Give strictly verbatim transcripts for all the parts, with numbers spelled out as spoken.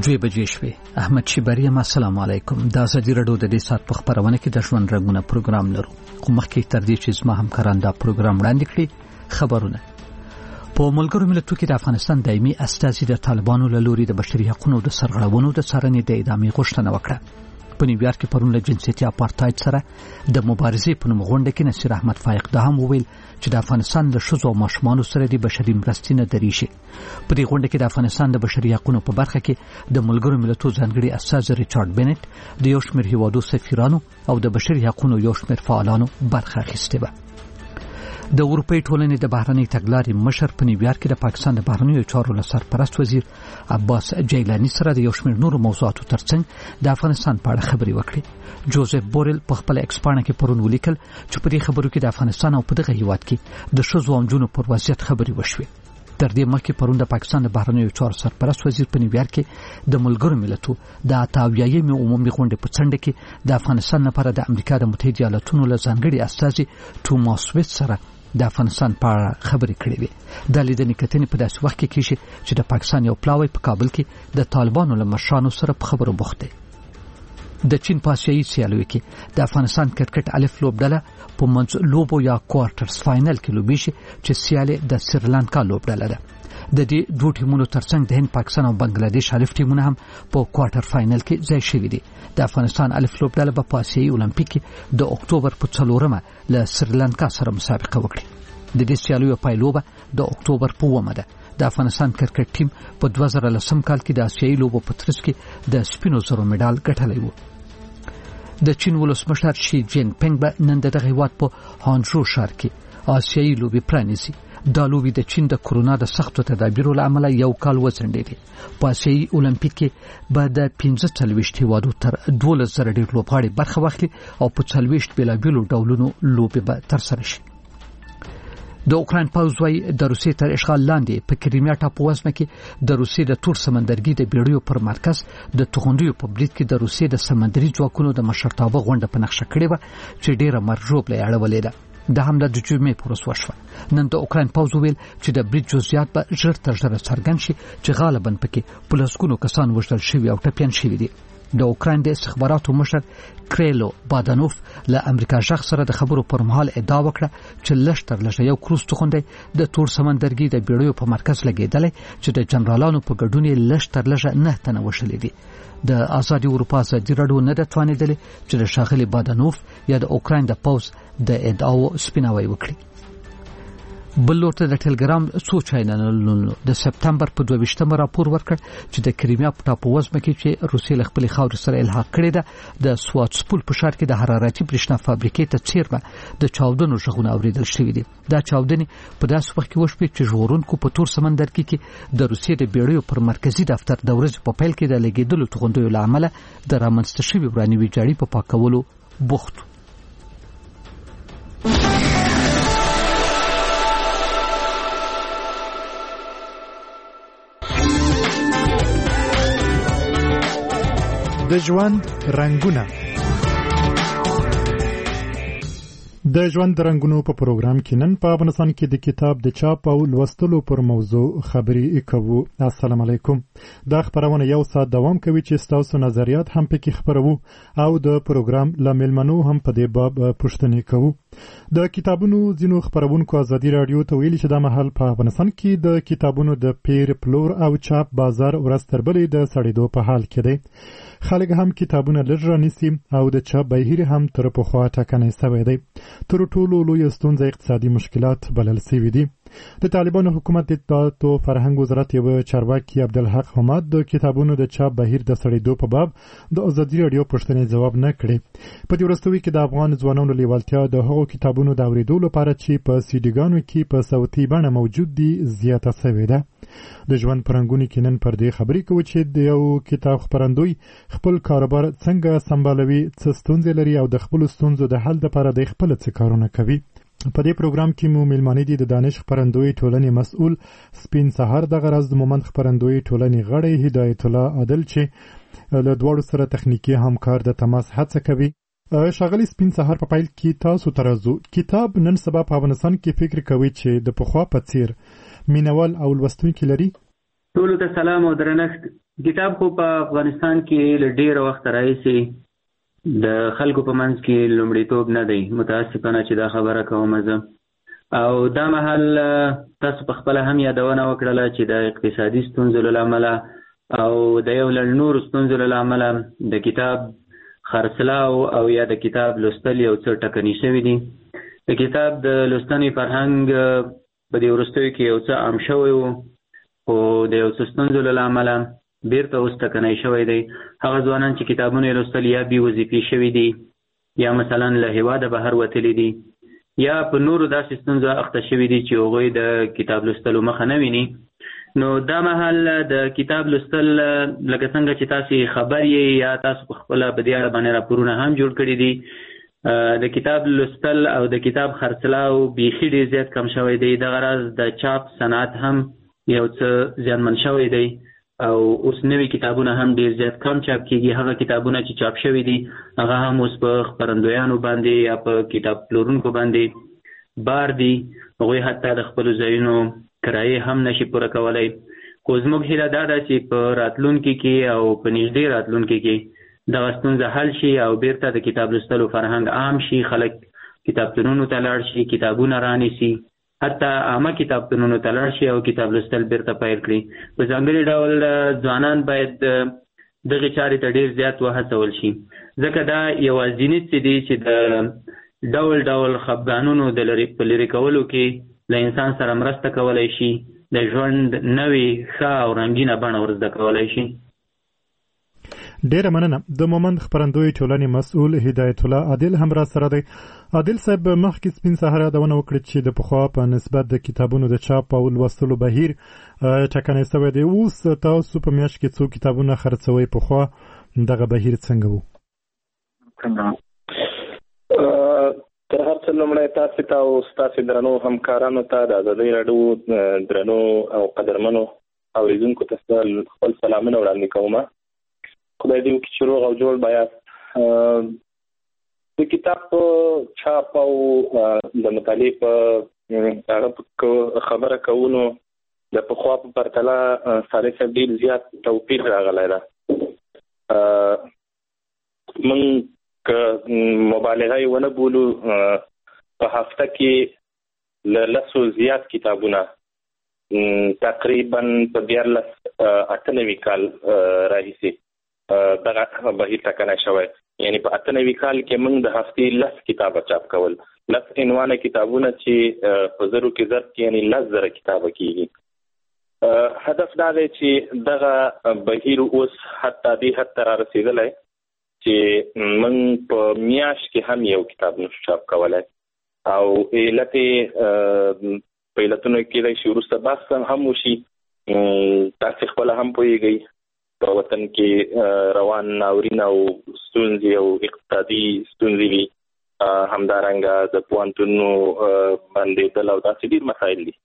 دوی بجې شوې. احمد شیبری، السلام علیکم. دا ازادي راډیو د دې سات په خبرونه کې د ژوند رنګونه پروګرام لرو. خو مخکې تر دې چې زما همکاران دا پروګرام وړاندې کړي، خبرونه. په ملګرو ملتونو کې د افغانستان دایمي استازي د طالبانو له لوري د بشري حقوقو د سرغړونو د څارنې د ادامې غوښتنه وکړه. په نیویارک کې پرون له جنسیتي اپارټاید سره د مبارزې په نوم غونډه کې نصیر احمد فائق دا هم وویل چې د افغانستان له ښځو او ماشومانو سره د بشري مرستې نه دریشي. په دې غونډه کې د افغانستان د بشري حقوقو په برخه کې د ملګرو ملتونو ځانګړي استازي ریچارډ بنټ، د یو شمېر هیوادو سفیرانو او د بشري حقوقو یو شمېر فعالانو برخه اخیستې وه. د اروپای ټولنې د بهرنۍ تګلارې مشر په نیویارک کې د پاکستان د بهرنیو چارو له سرپرست وزیر عباس جیلانی سره د یو شمېر نورو موضوعاتو ترڅنګ د افغانستان په اړه خبرې وکړې. جوزف بورل په خپل ایکس پاڼه کې پرون ولیکل چې په دې خبرو کې د افغانستان او په دغه هیواد کې د ښځو او نجونو پر وضعیت خبرې وشوې. تر دې مخکې پرون د پاکستان د بهرنیو چارو سرپرست وزیر په نیویارک کې د ملګرو ملتونو د اتاویایمې عمومي غونډې په څنډه کې د افغانستان لپاره د امریکا د متحده ایالاتونو له ځانګړي استازي توماس ویټ سره د افغانستان په اړه خبرې کړې وې. د لیدنې کتنې په داسې وخت کې کېږي چې د پاکستان یو پلاوی په کابل کې د طالبانو له مشرانو سره په خبرو بوخت دی. د چین په آسیایي سیالیو کې د افغانستان کرکټ الف لوبډله په منځ لوبو یا کوارټرز فاینل کې لوبېږي چې سیالي د سریلانکا لوبډله ده. د دې دوه ټیمونو ترڅنګ د هند، پاکستان او بنگلاديش الف ټیمونه هم په کوارټر فاینل کې ځای شوي دي. د افغانستان الف لوبډله په آسیایي اولمپیک کې د اکتوبر په څلورمه له سریلانکا سره مسابقه وکړي. د دې سیالیو پایلوبه د اکتوبر په اوومه ده. د افغانستان کرکټ ټیم په دوه زره لسم کال کې د آسیایي لوبو په ترڅ کې د سپینو زرو مډال ګټلی و. د چین ولسمشر شي جین پینګ به نن دغه هیواد په هانجو ښار کې آسیایي لوبې پرانیزي. دا لوبې د چین د کرونا د سختو تدابیرو له امله یو کال وځنډېدې. په آسیایي اولمپیک کې به د پنځه څلوېښت هیوادو تر دولس زره ډېر لوبغاړي برخه واخلي او په څلوېښت بېلابېلو ډولونو لوبې به ترسره شي. د اوکراین پوځ وايي د روسیې تر اشغال لاندې په کریمیا ټاپووزمه کې د روسیې د تور سمندرګي د بیړیو پر مرکز د توغندیو په برید کې د روسیې د سمندري ځواکونو د مشرتابه غونډه په نقشه کړې وه چې ډېره مرجوبله یې اړولې ده. د حمله د جمعې په ورځ وشوه. نن د اوکراین پوځ وویل چې د برید جزئیات به ژر تر ژره څرګند شي چې غالباً پکې په لسګونو کسان وژل شوي او ټپیان شوي دي. د اوکراین د استخباراتو مشر کریلو بادانوف له امریکا ژغ سره د خبرو پر مهال ادعا وکړه چې لږ تر لږه یو کروز توغندی د تور سمندرګي د بیړیو په مرکز لګېدلی چې د جنرالانو په ګډون یې لږ تر لږه نه تنه وشلې دي. د آزادي اروپا ازادي راډیو نه ده توانېدلې چې د ښاغلي بادانوف یا د اوکراین د پوځ د ادعاو سپیناوی وکړي. بل لورته د ټلګرام څو چینلونو د سپتمبر په دوه ویشتمه راپور ورکړ چې د کریمیا په ټاپووزمه کې چې روسیې له خپلې خاورې سره الحاق کړې ده د سواتسپول په ښار کې د حرارتي برېښنا فابریکې ته څیرمه د چاودنو غږونه اورېدل شوي دي. دا چاودنې په داسې وخت کې وشوې چې ژغورونکو په تور سمندرګي کې د روسیې د بیړیو پر مرکزي دفتر د ورځې په پیل کې د لګېدلو توغندیو له امله د رامنځته شوي وراني ویجاړي په پاکولو بوخت. د ژوند رنګونه. د ژوند رنګونو په پروګرام کې نن په افغانستان کې د کتاب د چاپ او لوستلو پر موضوع خبرې کوو. السلام علیکم. دا خبرونه یو ساعت دوام کوي چې تاسو نظریات هم پکې خبرو او د پروګرام له ملمنو هم په دې باب پوښتنې کوو. د کتابونو ځینو خبرونکو ازادي راډیو ته ویلي چې د محل په افغانستان کې د کتابونو د پیر پلور او چاپ بازار ورځ تر بلې د سړېدو په حال کې دی. خلک هم کتابونه لږ رانیسي او د چاپ بهیر هم تر پخوا ټاکنی شوی دی. تر ټولو لویه ستونزه اقتصادي مشکلات بلل شوي دي. د طالبانو حکومت د اطلاعات او فرهنګ وزارت یو چارواکي عبدالحق حماد د کتابونو د چاپ بهیر د سړېدو په باب د ازادي راډیو پوښتنې ځواب نه کړي. په دې وروستیو کې د افغان ځوانانو لیوالتیا د هغو کتابونو د اورېدو لپاره چې په سیډیګانو کې په صوتي بڼه موجود دي زیاته شوې ده. د ژوند پرنګونې کې نن پر دې خبرې کوو چې د یو کتاب خپرندوی خپل کاروبار څنګه سمبالوي، څه ستونزې لري او د خپلو ستونزو د حل لپاره د خپل څه کارونه کوي. په دې پروګرام کې مو ملمانه دي د دانش خپرندوی ټولنې مسؤل سپین سهار د غرض د مومند خپرندوی ټولنې غړی هدایت الله عادل چې له دواړو سره تخنیکی همکار د تماس هڅه کوي. ښاغلي سپین سهار په پیل کې تاسو ترازو کتاب نن سبا په افغانستان کې فکر کوي چې د پخوا په څیر مینوال او لوستونکي لري؟ ټولو ته سلام او درنښت. کتاب خو په افغانستان کې له ډېره وخت راهیسې د خلکو په منځ کې لومړیتوب نه دی. متاسفانه چې دا خبره کوم زه. او دا مهال تاسو په خپله هم یادونه وکړله چې د اقتصادي ستونزو له امله او د یو لړ نورو ستونزو له امله د کتاب خرڅلاو او یا د کتاب لوستل یو څه ټکني شوي دي. د کتاب د لوستنې فرهنګ په دې وروستیو کې یو څه عام شوی و، خو د یو څه ستونزو له امله بیرته اوس ټکنی شوی دی. هغه ځوانان چې کتابونه یې لوستل یا بې وظیفې شوي دي، یا مثلا له هېواده بهر وتلي دي، یا په نورو داسې ستونزو اخته شوي دي چې هغوی د کتاب لوستلو مخه نه ویني. نو دا مهال د کتاب لوستل لکه څنګه چې تاسې خبر یې یا تاسو په خپله په دې اړه باندې راپورونه هم جوړ کړي دي، د کتاب لوستل او د کتاب خرڅلاو بیخي ډېر زیات کم شوی دی. دغه راز د چاپ صنعت هم یو څه زیانمن شوی دی او اوس نوي کتابونه هم ډېر زیات کم چاپ کېږي. هغه کتابونه چې چاپ شوي دي هغه هم اوس په خپرندویانو باندې یا په کتاب پلورونکو باندې بار دي. هغوی حتی د خپلو ځایونو کرایې هم نشي پوره کولی. خو زموږ هیله دا ده چې په راتلونکي کې او په نږدې راتلونکي کې دغه ستونزه حل شي او بیرته د کتاب لوستلو فرهنګ عام شي، خلک کتابتونونو ته لاړ شي، کتابونه رانیسي، حتی عامه کتابتونونو ته لاړ شي او کتاب لوستل بیرته پیل کړي. په ځانګړي ډول ځوانان باید دغې چارې ته ډېر زیات وهڅول شي، ځکه دا یوازینی څه دي چې د ډول ډول خفګانونو د لرې په لرې کولو کې له انسان سره مرسته کولی شي، د ژوند نوې ښه او رنګینه بڼه ورزده کولی شي. ډیره مننه. د مومند خپرندوی ټولنې مسؤل هدایت الله عادل هم را سره دی. عادل صاحب، مخکې سپین سهار یادونه وکړه چې د پخوا په نسبت د کتابونو د چاپ او لوستلو بهیر ټکنی شوی دی. اوس تاسو په میاشت کې څو کتابونه خرڅوئ؟ پخوا دغه بهیر څنګه و؟ تر هر څه لومړی تاسې ته او ستاسې درنو همکارانو ته د ازادۍ راډیو درنو او قدرمنو اورېدونکو ته خپل سلامونه وړاندې کوم. خدای دې وکړي چې روغ او جوړ بیاست. د کتاب په چاپ او د مطالعې په هغه خبره کولو د پخوا په پرتله صالح صاحب ډېر زیات توپیر راغلی ده. موږ که مبالغه یې ونه بولو، په هفته کې له لسو زیات کتابونه تقریبا په دیارلس اته نوي کال راهیسې دغه بهیر ټکنی شوی. یعنې په اته نوي کال کې موږ د هفتې لس کتابه چاپ کول، لس عنوانه کتابونه چې په زرو کې ضرب کې یعنې لس زره کتابه کېږي. هدف دا دی چې دغه بهیر اوس حتی دې حد ته را رسېدلی چې موږ په میاشت کې هم یو کتاب نشو چاپ کولی او علت یې په علتونو کېدای شي وروسته بحث هم وشي. تاسې خپله هم پوهېږئ په وطن کې روان ناورین او ستونزې او اقتصادي ستونزې وي، همدارنګه د پوهنتونونو بندېدل او داسې ډېر مسایل دي.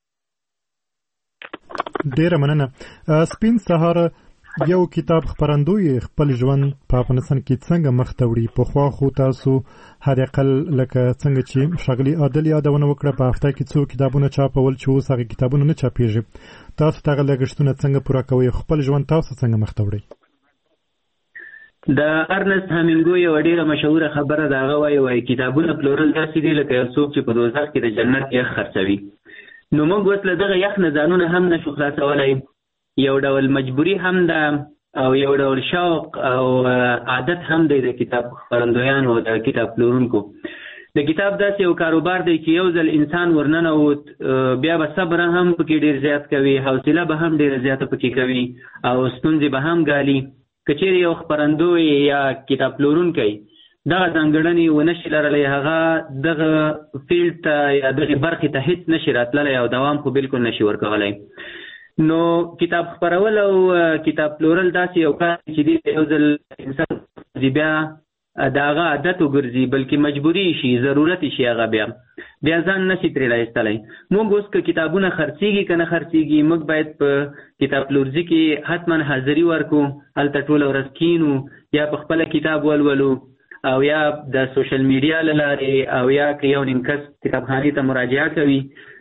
ډېره مننه. سپین سهار، یو کتاب خپرندوی خپل ژوند په افغانستان کې څنګه مخ ته وړي؟ پخوا خو تاسو حداقل لکه څنګه چې ښاغلي عادل یادونه وکړه په هفته کې څو کتابونه چاپول چې اوس هغه کتابونه نه چاپېږي. تاسو دغه لګښتونه څنګه پوره کوئ؟ خپل ژوند تاسو څنګه مخ ته وړئ؟ د ارنست هامینګوی یوه ډېره مشهوره خبره د هغه وایي وایي کتابونه پلورل داسې دي لکه یو څوک چې په دوزخ کې د جنت یخ خرڅوي. نو موږ اوس له دغه یخ نه ځانونه هم نشو خلاصولی. یو ډول مجبوري هم ده او یو ډول شوق او عادت هم دی د کتاب خپرندویانو او د کتاب پلورونکو. د کتاب داسې یو کاروبار دی چې یو ځل انسان ورننوت بیا به صبر هم پکې ډېر زیات کوي، حوصله به هم ډېره زیاته پکې کوي او ستونزې به هم ګالي. که چیرې یو خپرندوی یا کتاب پلورونکی دغه ځانګړنې ونه شي لرلی، هغه دغه فیلډ ته یا دغې برخې ته هېڅ نشي راتللی او دوام خو بالکل نشي ورکولی. نو کتاب خپرول او کتاب پلورل داسې یو کار چې دی یو ځل انسان بیا د هغه عادت وګرځي، بلکې مجبوري شي، ضرورت شي، هغه بیا بیا ځان نشي ترې رایستلی. موږ اوس که کتابونه خرڅېږي که نه خرڅېږي، موږ باید په کتاب پلورځي کې حتما حاضري ورکو، هلته ټوله ورځ کینو یا په خپله کتاب ولولو او یا د سوشل میډیا له لارې او یا که یو نیم کس کتابخانې ته مراجعه کوي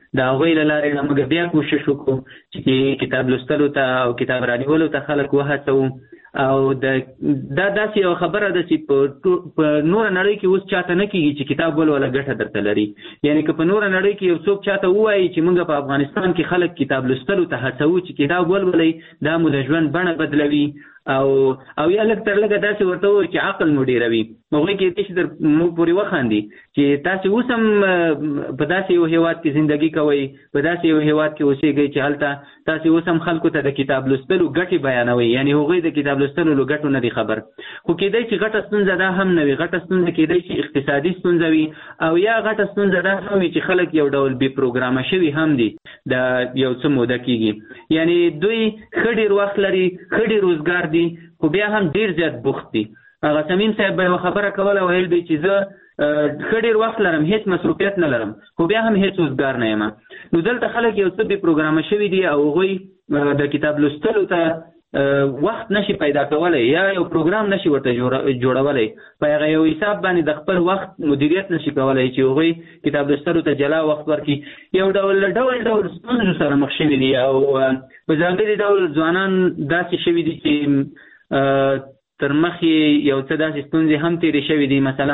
د هغوی له لارې نه موږ بیا کوشش وکړو چې کتاب لوستلو ته او کتاب رانیولو ته خلک وهڅوو. او د دا داسې یو خبره ده چې په نوره نړۍ کې اوس چاته نه کېږي چې کتاب ولوله ګټه درته لري. یعنې که په نوره نړۍ کې یو څوک چاته ووایي چې موږ په افغانستان کې خلک کتاب لوستلو ته هڅوو چې کتاب ولولئ، دا مو د ژوند بڼه بدلوي او او یا لږ تر لږه داسې ورته ووایي چې عقل مو ډېروي. هغوی کېدای شي در موږ پورې وخاندي چې تاسې اوس هم په داسې یو هېواد کې زندګي کوئ، په داسې یو هېواد کې اوسېږئ چې هلته تاسې اوس هم خلکو ته د کتاب لوستلو ګټې بیانوئ. یعنې هغوی د کتاب لوستلو له ګټو نه دي خبر. خو کېدای شي غټه ستونزه دا هم نه وي، غټه ستونزه کېدای شي اقتصادي ستونزه وي، او یا غټه ستونزه دا هم وي چې خلک یو ډول بې پروګرامه شوي هم دي د یو څه موده کېږي. یعنې دوی ښه ډېر وخت لري، ښه ډېر روزګار دي، خو بیا هم ډېر زیات بوخت دي. هغه سمیم صاحب به یوه خبره کوله، ویل به چې زه ښه ډېر وخت لرم، هېڅ مصروفیت نه لرم، خو بیا هم هېڅ روزګار نه یم. نو دلته خلک یو څه بې پروګرامه شوي دي او هغوی د کتاب لوستلو ته وخت نشي پیدا کولی یا یو پروګرام نشي ورته جوړولی، په هغه یو حساب باندې د خپل وخت مدیریت نشي کولی چې هغوی کتاب لوستلو ته جلا وخت ورکړي. یو ډول ډول ډول ستونزو سره مخ شوي دي او په ځانګړي ډول ځوانان داسې شوي دي چې تر مخې یو څه داسې ستونزې هم تېرې شوي دي، مثلا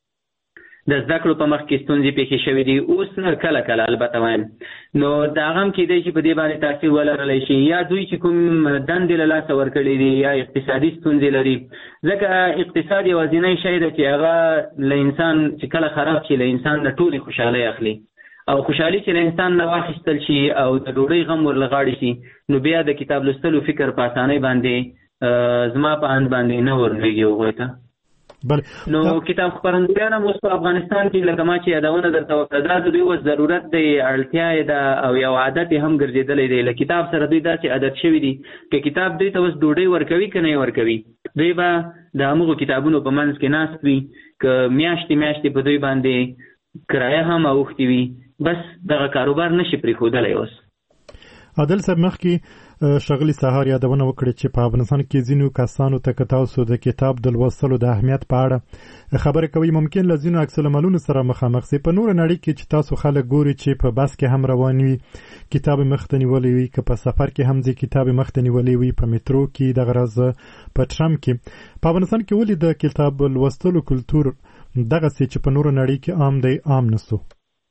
د زده کړو په مخ کې ستونزې پېښې شوي دي، اوس نه کله کله البته وایم. نو د هغه هم کېدای شي په دې باندې تاثیر ولرلی شي، یا دوی چې کوم دندې له لاسه ورکړي دي یا اقتصادي ستونزې لري. ځکه اقتصاد یوازینی شی ده چې هغه له انسان چې کله خراب شي له انسان د ټولې خوشحالۍ اخلي، او خوشحالي چې له انسان نه واخیستل شي او د ډوډۍ غم ورله غاړې شي، نو بیا د کتاب لوستلو فکر په اسانۍ باندې زما په اند باندې نه ورلوېږي هغوی ته. نو کتاب خپرندویان هم اوس په افغانستان کې لکه ما چې یادونه درته وکړه، دا د دوی اوس ضرورت دی، اړتیا یې ده او یو عادت یې هم ګرځېدلی دی. له کتاب سره دوی داسې عادت شوي دي که کتاب دوی ته اوس ډوډۍ ورکوي که نه یې ورکوي، دوی به د همغو کتابونو په منځ کې ناست وي، که میاشتې میاشتې په دوی باندې کرایه هم اوښتې وي، بس دغه کاروبار نشي پرېښودلی اوس. عادل صاحب مخکې ښاغلي سهار یادونه وکړه چې په افغانستان کې ځینو کسانو ته که تاسو د کتاب د لوستلو د اهمیت په اړه خبرې کوئ، ممکن له ځینو عکس العملونو سره مخامخ سي. په نوره نړۍ کې چې تاسو خلک ګوري چې په بس کې هم روان وي کتاب یې مخته نیولی وي، که په سفر کې هم ځي کتاب یې مخته نیولی وي، په میترو کې دغه راز په ټرام کې. په افغانستان کې ولې د کتاب لوستلو کلتور دغسې چې په نوره نړۍ کې عام دی عام نه سو؟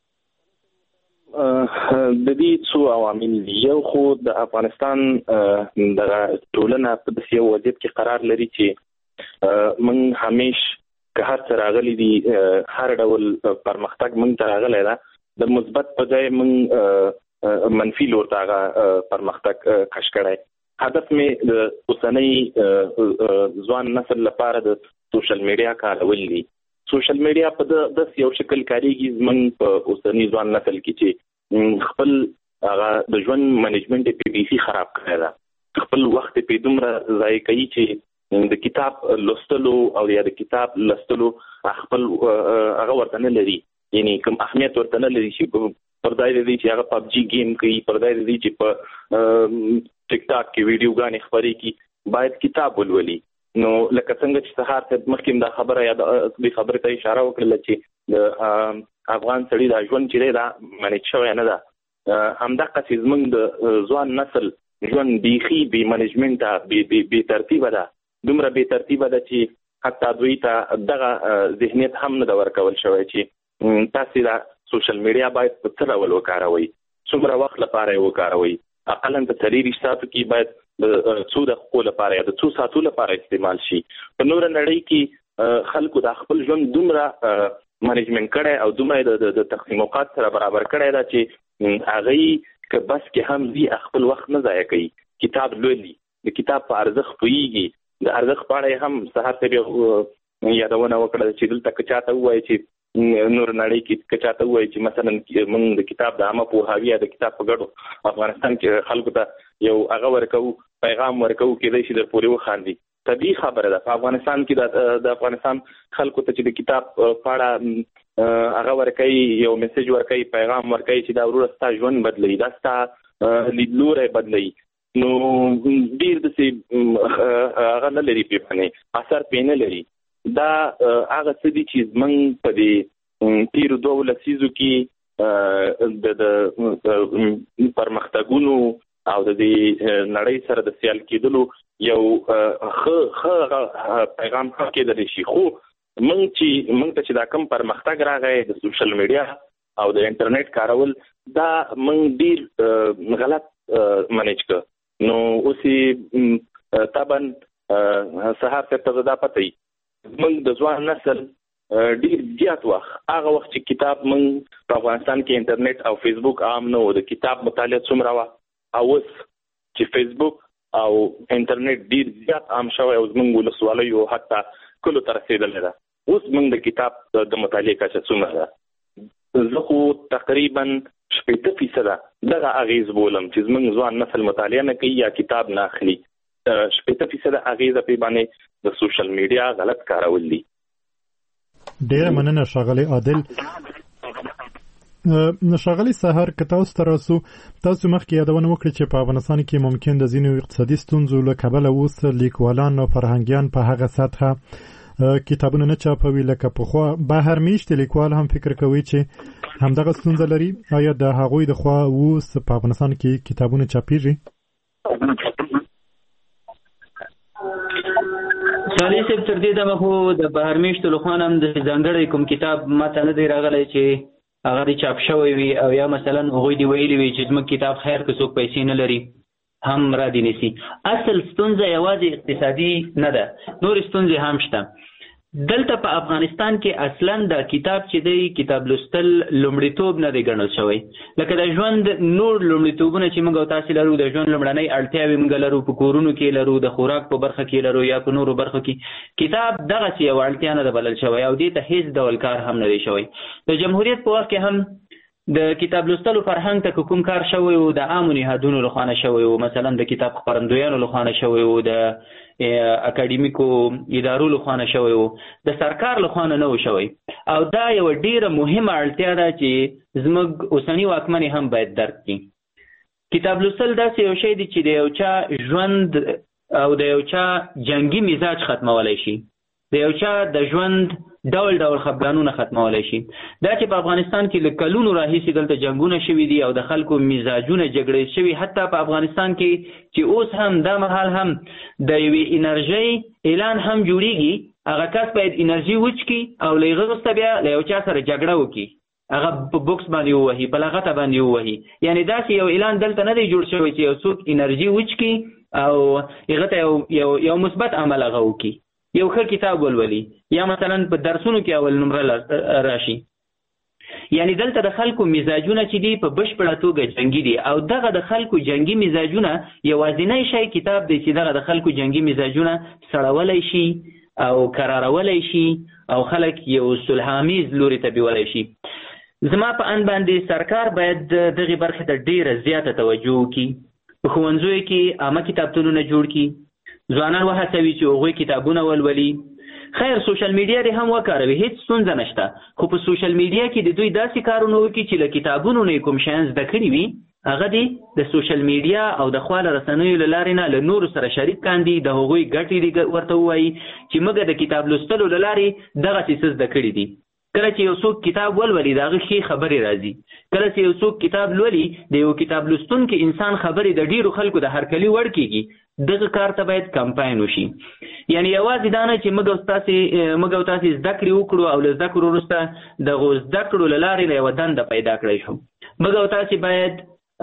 د دې څو عوامل دي. یو خو د افغانستان د ټولنه په داسې یو وضعیت کې قرار لري چې موږ همیش که هر څه راغلي دي، هر ډول پرمختګ موږ ته راغلی ده، د مثبت په ځای موږ منفي لور ته هغه پرمختګ کش کړی. هدف مې د اوسنۍ ځوان نسل لپاره د سوشل میډیا کارول دي. سوشل میډیا په داسې یو شکل کارېږي زموږ په اوسني ځوان نسل کې چې خپل هغه د ژوند منیجمنټ یې په بیخي خراب کړی ده، خپل وخت یې په دومره ضایع کوي چې د کتاب لوستلو او یا د کتاب لوستلو خپل هغه ورته نه لري، یعنی کوم اهمیت ورته نه لري چې پر ځای د دې چې هغه پبجي گیم کوي، پر ځای د دې چې په ټیک ټاک کې ویډیوګانې خپرې کړي، باید کتاب ولولي. نو لکه څنګه چې سهار ته مخکې دا خبره یا د دې خبرې ته اشاره وکړله چې د افغان سړي دا ژوند چې دی دا منیج شوی نه ده، همدقسې زموږ د ځوان نسل ژوند بیخي بې منیجمنټه بې ترتیبه ده، دومره بې ترتیبه ده چې حتی دوی ته دغه ذهنیت هم نه ده ورکول شوی چې تاسې دا سوشل میډیا باید په څه ډول وکاروئ، څومره وخت لپاره یې وکاروئ، اقلا په څلېرویشت ساعتو کې باید د څو دقیقو لپاره یا د څو ساعتو لپاره استعمال شي. په نوره نړۍ کې خلکو د خپل ژوند دومره منیجمنټ کړی او دومره د تقسیم اوقات سره برابر کړی ده چې هغوی که بس کې هم وي خپل وخت نه ضایع کوي، کتاب لولي، د کتاب په ارزښت پوهېږي، د ارزښت په اړه هم سهار ته یادونه وکړه چې دلته که چاته ووایي چې نور نړۍ کې که چاته ووایي چې مثلا موږ د کتاب د عامه پوهاوي یا د کتاب په ګډو افغانستان کې خلکو ته یو هغه ورکوو، پیغام ورکوو، کېدای شي در پورې وخاندي. طبیعي خبره ده په افغانستان کې د افغانستان خلکو ته چې د کتاب په اړه هغه ورکوي، یو میسج ورکوي، پیغام ورکوي چې دا وروره ستا ژوند بدلوي، دا ستا لیدلوری بدلوي، نو ډېر داسې هغه نه لري پرې باندې اثر پرې نه لري. دا هغه څه دي چې زموږ په دې تېرو دوو لسیزو کې د پرمختګونو او د نړۍ سره د سیال کېدلو یو ښه ښه پیغام کېدلی شي. خو موږ چې موږ ته چې دا کم پرمختګ راغی د سوشل میډیا او د انټرنیټ کارول، دا موږ ډېر غلط منیج کړ. نو اوس طبعا سهار ته دا پته وي موږ د ځوان نسل ډېر زیات وخت هغه وخت چې کتاب موږ په افغانستان کې انټرنیټ او فیسبوک عام نه و، د کتاب مطالعه څومره وه، او اوس چې فیسبوک او انټرنیټ ډېر زیات عام شوی او زموږ ولسوالیو حتی کلو ته رسېدلې ده، اوس موږ د کتاب د مطالعې کچه څومره ده؟ زه خو تقریبا شپېته فیصده دغه اغېز بولم چې زموږ ځوان نسل مطالعه نه کوي یا کتاب نه اخلي. شپېته فیصده اغېزه پې باندې د سوشل میډیا غلط کارول دي. ډېره مننه ښاغلی عادل. ښاغلی سهار، که تاسو ته راسو، تاسو مخکې یادونه وکړئ چې په افغانستان کې ممکن د ځینو اقتصادي ستونزو له کبله اوس لیکوالان او فرهنګیان په هغه سطحه کتابونه نه چاپوي لکه پخوا. بهر میشتې لیکوال هم فکر کوي چې همدغه ستونزه لري. آیا د هغوی د خوا اوس په افغانستان کې کتابونه چاپیږي؟ صالح صاحب، تر دې دمه خو د بهر میشتو له خوا هم د ځانګړی کوم کتاب ماته نه دی راغلی چې هغه دې چاپ شوی وي، او یا مثلا هغوی دې ویلي وي چې زموږ کتاب خیر که څوک پیسې نه لري هم را دې نیسي. اصل ستونزه یوازې اقتصادي نه ده، نور ستونزې هم شته. دلته په افغانستان کې اصلا د کتاب چې دی کتاب لوستل لومړیتوب نه دی ګڼل شوی. لکه د ژوند نور لومړیتوبونه چې موږ او تاسې لرو، د ژوند لومړنۍ اړتیاوې موږ لرو، په کورونو کې لرو، د خوراک په برخه کې لرو یا په نورو برخو کې، کتاب دغسې یو اړتیا نه ده بلل شوی او دې ته هېڅ ډول کار هم نه دی شوی. د جمهوریت په وخت کې هم د کتاب لوستلو فرهنګ ته کوم کار شوی و، د عامو نهادونو له خوا نه شوی و، مثلا د کتاب خپرندویانو له خوا نه شوی و، د اکاډمیکو ادارو له خوا نه شوی و، د سرکار له خوا نه نه و شوی. او دا یوه ډېره مهمه اړتیا ده چې زموږ اوسني واکمنې هم باید درک کړي. کتاب لوستل داسې یو شی دی چې د یو چا ژوند او د یو چا جنګي مزاج ختمولی شي، د یو چا د ژوند ډول ډول خفګانونه ختمولی شي. دا چې په افغانستان کې له کلونو راهیسې دلته جنګونه شوي دي او د خلکو مزاجونه جګړې شوي، حتی په افغانستان کې چې اوس هم دا مهال هم د یوې انرژۍ اعلان هم جوړیږي، هغه کس باید انرژي وچکي او له هغه وروسته بیا له یو چا سره جګړه وکړي، هغه په بوکس باندې ووهي، په لغته باندې ووهي. یعنې داسې یو اعلان دلته نه دی جوړ شوی چې یو څوک انرژي وچکي او هغه ته یو یو مثبت عمل هغه وکړي، یو ښه کتاب ولولي یا مثلا په درسونو کې اول نمره راشي. یعنی دلته د خلکو مزاجونه چې دي په بشپړه توګه جنګي دي، او دغه د خلکو جنګي مزاجونه یوازینی شی کتاب دی چې دغه د خلکو جنګي مزاجونه سړولی شي او قرارولی شي او خلک یو صلح‌آمیز لوري ته بیولی شي. زما په ان باندې سرکار باید دغه برخې ته ډیره زیاته توجه وکړي، په ښوونځیو کې عامه کتابتونونه جوړ کړي، ځوانان وهڅوي چې هغوی کتابونه ولولي. خیر سوشل میډیا دې هم وکاروي، هیڅ ستونزه نشته، خو په سوشل میډیا کې د دوی داسې کارونه وکړي چې له کتابونو نه کوم شیان زده کړي وي، هغه دې د سوشل میډیا او د خواله رسنیو له لارې نه له نورو سره شریک کاندي، د هغوی ګټې دې ورته ووایي چې موږ د کتاب لوستلو له لارې دغسې څه زده کړي دي. کله چې یو څوک کتاب ولولي د هغه ښې خبرې راځي، کله چې یو څوک کتاب لولي د یو کتاب لوستونکي انسان خبرې د ډیرو خلکو د هرکلي وړ کېږي. دغه کار ته باید کمپاین وشي. یعنی یوازې دا نه چې موږ او تاسې موږ او تاسې زده کړې وکړو او له زده کړو وروسته دغو زده کړو له لارې له یوه دنده پیدا کړی شو. موږ او تاسې باید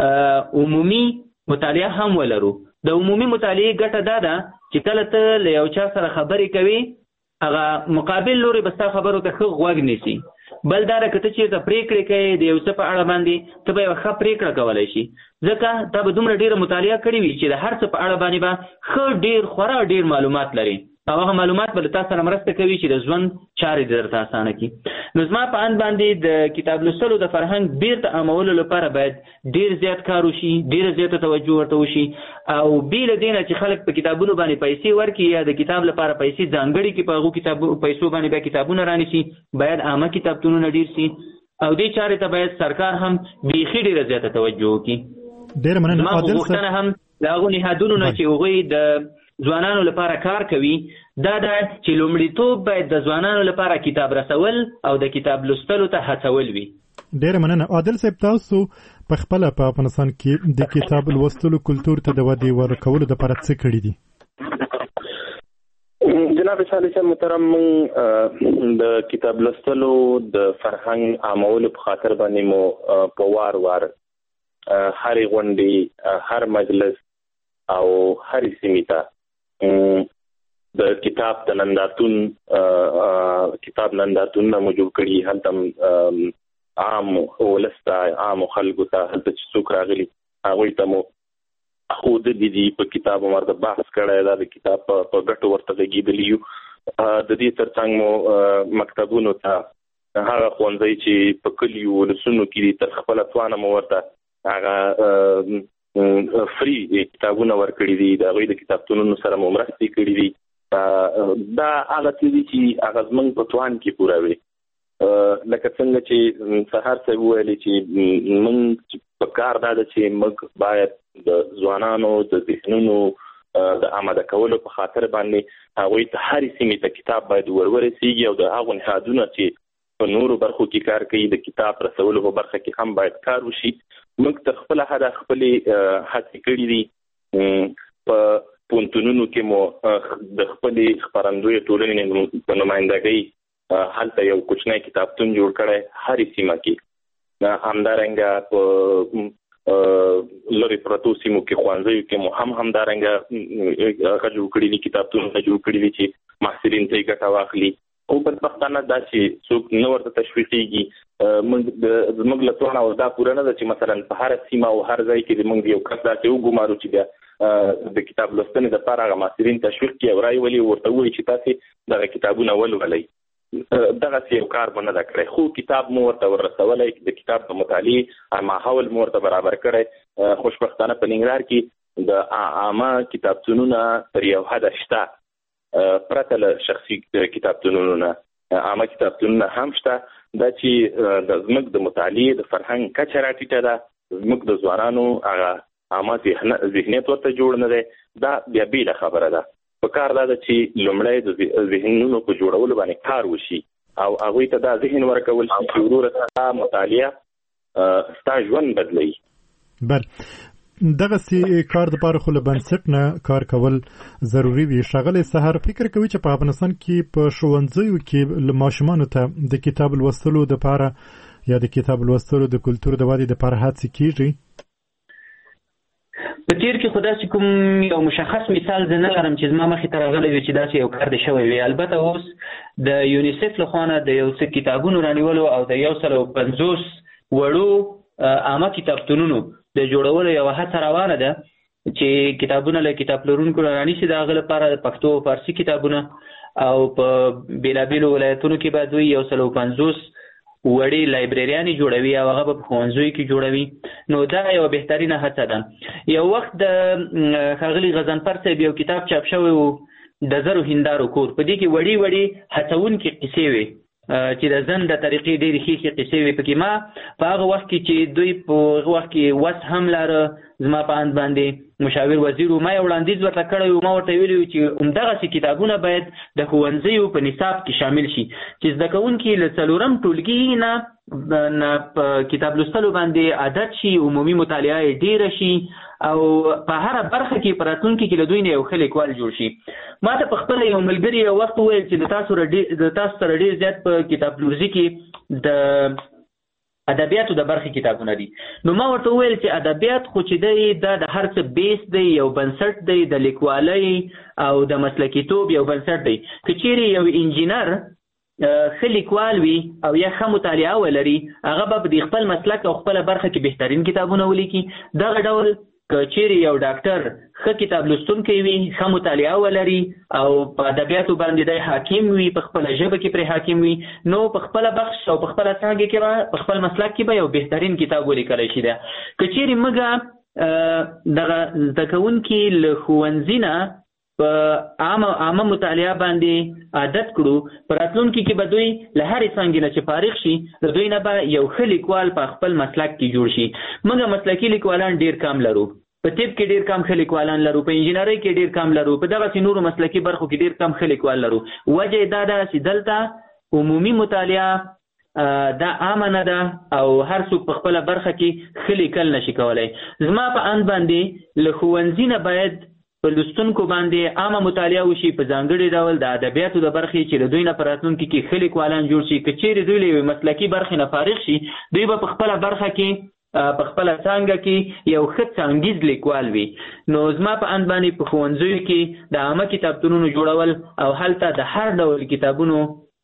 عمومي مطالعه هم ولرو. د عمومي مطالعې ګټه دا ده چې کله ته له یو چا سره خبرې کوې، هغه مقابل لوري به ستا خبرو ته ښه غوږ نیسي. بل دا ده که ته چېرته پرېکړې کوې د یو څه په اړه باندې، ته به یوه ښه پرېکړه کولی شي، ځکه تا به دومره ډېره مطالعه کړې وي چې د هر څه په اړه باندې به ښه ډېر خورا ډېر معلومات لري، او هغه معلومات به له تا سره مرسته کوي چې د ژوند چارې دې درته اسانه کړي. نو زما په اند باندې د کتاب لوستلو د فرهنګ بېرته عامولو لپاره باید ډېر زیات کار وشي، ډېره زیاته توجه ورته وشي، او بې له دې نه چې خلک په کتابونو باندې پیسې ورکړي یا د کتاب لپاره پیسې ځانګړي کړي، په هغو کتابو پیسو باندې بیا کتابونه رانیسي، باید عامه کتابتونونه ډېر سي، او دې چارې ته باید سرکار هم بیخي ډېره زیاته توجه وکړي. ډېره مننه. زما غوښتنه هم د هغو نهادونو نه چې هغوی د ځوانانو لپاره کار کوي دا ده چې لومړیتوب باید د ځوانانو لپاره کتاب رسول او د کتاب لوستلو ته هڅول وي. ډېر مننه. عادل صاحب، تاسو په خپل په افغانستان کې د کتاب لوستلو کلتور ته د ودې ورکولو لپاره څه کړی دي؟ جناب صالح صاحب محترم، د کتاب لوستلو د فرهنګ عامولو په خاطر باندې مو په وار وار هر غونډې، هر مجلس او هر سیمې ته د کتاب د نندارتون کتاب نندارتون مو جوړ کړي. هلته عام ولسته، عام خلکو ته هلته چې څوک راغلي هغوی ته مو خود دي دي په کتاب مرده بحث کړی، دا د کتاب په ګټو ورته غږېدلي یو. د دې ترڅنګ مو مکتبونو ته هغه ښوونځی چې په کلیو ولسونو کې دي تر خپله توانه مو ورته هغه فری کتابونه ورکړي دي، د هغوی د کتابتونونو سره مو مرستې کړي دي. دا هغه څه دي چې هغه زموږ په توان کې پوره وي. لکه څنګه چې سهار صاحب ویلي چې موږ په کار دا ده چې موږ باید د ځوانانو د ذهنونو د آماده کولو په خاطر باندې هغوی ته هرې سیمې ته کتاب باید ورورسېږي، او د هغو نهادونه چې په نورو برخو کې کار کوي د کتاب رسولو په برخه کې هم باید کار وشي. موږ تر خپله حده خپلې هڅې کړي دي. په پوهنتونونو کې مو د خپلې خپرندویو ټولنې په نمایندګۍ هلته یو کوچنی کتابتون جوړ کړی هرې سیمه کې. همدارنګه په لرې پرتو سیمو کې ښوونځیو کې مو هم همدارنګه هغه جوړ کړي دي، کتابتونونه جوړ کړي دي چې محصلین ته یې ګټه واخلي. او بدبختانه دا چې څوک نه ورته تشویقېږي. موږ له توانه او دا پوره نه ده چې مثلا په هره سیمه او هر ځای کې موږ یو کس داسې وګمارو چې بیا د کتاب لوستنې دپاره هغه محصلین تشویق کړي او رایې ولي ورته ووایي چې تاسې دغه کتابونه ولولئ. دغسې یو کار به نه ده کړی، خو کتاب مو ورته ورسولی، د کتاب د مطالعې ماحول مو ورته برابر کړی. خوشبختانه په ننګرهار کې د عامه کتابتونونه تر یو حده شته، پرته له شخصي کتابتونونو نه عامه کتابتونونه هم شته. دا چې د زموږ د مطالعې د فرهنګ کچه راټیټه ده، زموږ د ځوانانو هغه عامه ذهنیت ورته جوړ نه دی، دا بیا بېله خبره ده. په کار دا ده چې لومړی د ذهنونو په جوړولو باندې کار وشي او هغوی ته دا ذهن ورکول شي چې وروره ستا مطالعه ستا ژوند بدلوي. بر دغسې کار دپاره خو له بنسټ نه کار کول ضروري وي. ښاغلی سهار، فکر کوي چې په افغانستان کې په ښوونځیو کې ماشومانو ته د کتاب لوستلو دپاره یا د کتاب لوستلو د کلتور د ودې دپاره هڅې کېږي؟ په تیر کې خو داسې کوم یو مشخص مثال زه نه لرم چې زما مخې ته راغلی وي چې داسې یو کار دی شوی وي. البته اوس د یونیسف له خوا نه د یو څه کتابونو رانیولو او د یو سل او پنځوس وړو عامه کتابتونونو د جوړولو یوه هڅه روانه ده چې کتابونه له کتاب پلورونکو رانیسي، د هغه لپاره د پښتو او فارسي کتابونه، او په بېلابېلو ولایتونو کې به دوی یو سل او پنځوس وړې لایبرریانې جوړوي او هغه به په ښوونځیو کې جوړوي. نو دا یوه بهترینه هڅه ده. یو وخت د ښاغلي غضنفر صاحب یو کتاب چاپ شوی و، د زرو هندارو کور. په دې کې وړې وړې هڅونکې قصې وې چې د ژوند د طریقې ډېرې ښې ښې قصې وې پکې. ما په هغه وخت کې چې دوی په هغه وخت کې وس هم لاره زما په اند باندې مشاور وزیر و، ما یو وړاندیز ورته کړی و، ما ورته ویلي و چې همدغسې کتابونه باید د ښوونځیو په نصاب کې شامل شي چې زده کوونکي له څلورم ټولګي نه نه په کتاب لوستلو باندې عادت شي، عمومي مطالعه یې ډېره شي او په هره برخه کې په راتلونکي کې له دوی نه یو ښه لیکوال جوړ شي. ما ته په خپله یو ملګري یو وخت وویل چې د تاسو د تاسو سره ډېر زیات په کتاب پلورځي کې د ادبیاتو د برخې کتابونه دي. نو ما ورته وویل چې ادبیات خو چې دی دا د هر څه بیس دی، یو بنسټ دی د لیکوالۍ او د مسلکیتوب یو بنسټ دی. که چیرې یو انجینر ښه لیکوال وي او یا ښه مطالعه ولري، هغه به په خپل مسلک او خپله برخه کې بهترین کتابونه ولیکي. دغه ډول که چیرې یو ډاکټر ښه کتاب لوستونکی وي، ښه مطالعه ولري او په ادبیاتو باندې دی حاکم وي، په خپله ژبه کې پرې حاکم وي، نو په خپله بخش او په خپله څانګه کې به په خپل مسلک کې به یو بهترین کتاب ولیکلی شي. ده که چیرې موږ دغه زده کوونکي له ښوونځي نه په عامه عامه مطالعه باندې عادت کړو، په راتلونکي کې به دوی له هرې څانګې نه چې فارغ شي، د دوی نه به یو ښه لیکوال په خپل مسلک کې جوړ شي. موږ مسلکي لیکوالان ډېر کم لرو، په طب کې ډېر کم ښه لیکوالان لرو، په انجینرۍ کې ډېر کم لرو، په دغسې نورو مسلکي برخو کې ډېر کم ښه لیکوال لرو. وجه یې دا ده چې دلته عمومي مطالعه دا عامه نه ده او هر څوک په خپله برخه کې ښه لیکل نشي کولی. زما په اند باندې له ښوونځي نه باید په لوستونکو باندې عامه مطالعه وشي په ځانګړي ډول د ادبیاتو د برخې چې د دوی نه په راتلونکي کې ښه لیکوالان جوړ شي. که چیرې دوی له یوې مسلکي برخې نه فارغ شي دوی به په خپله برخه کې په خپله څانګه کې یو ښه څانګیز لیکوال وي. نو زما په اند باندې په ښوونځیو کې د عامه کتابتونونو جوړول او هلته د هر ډول کتابونو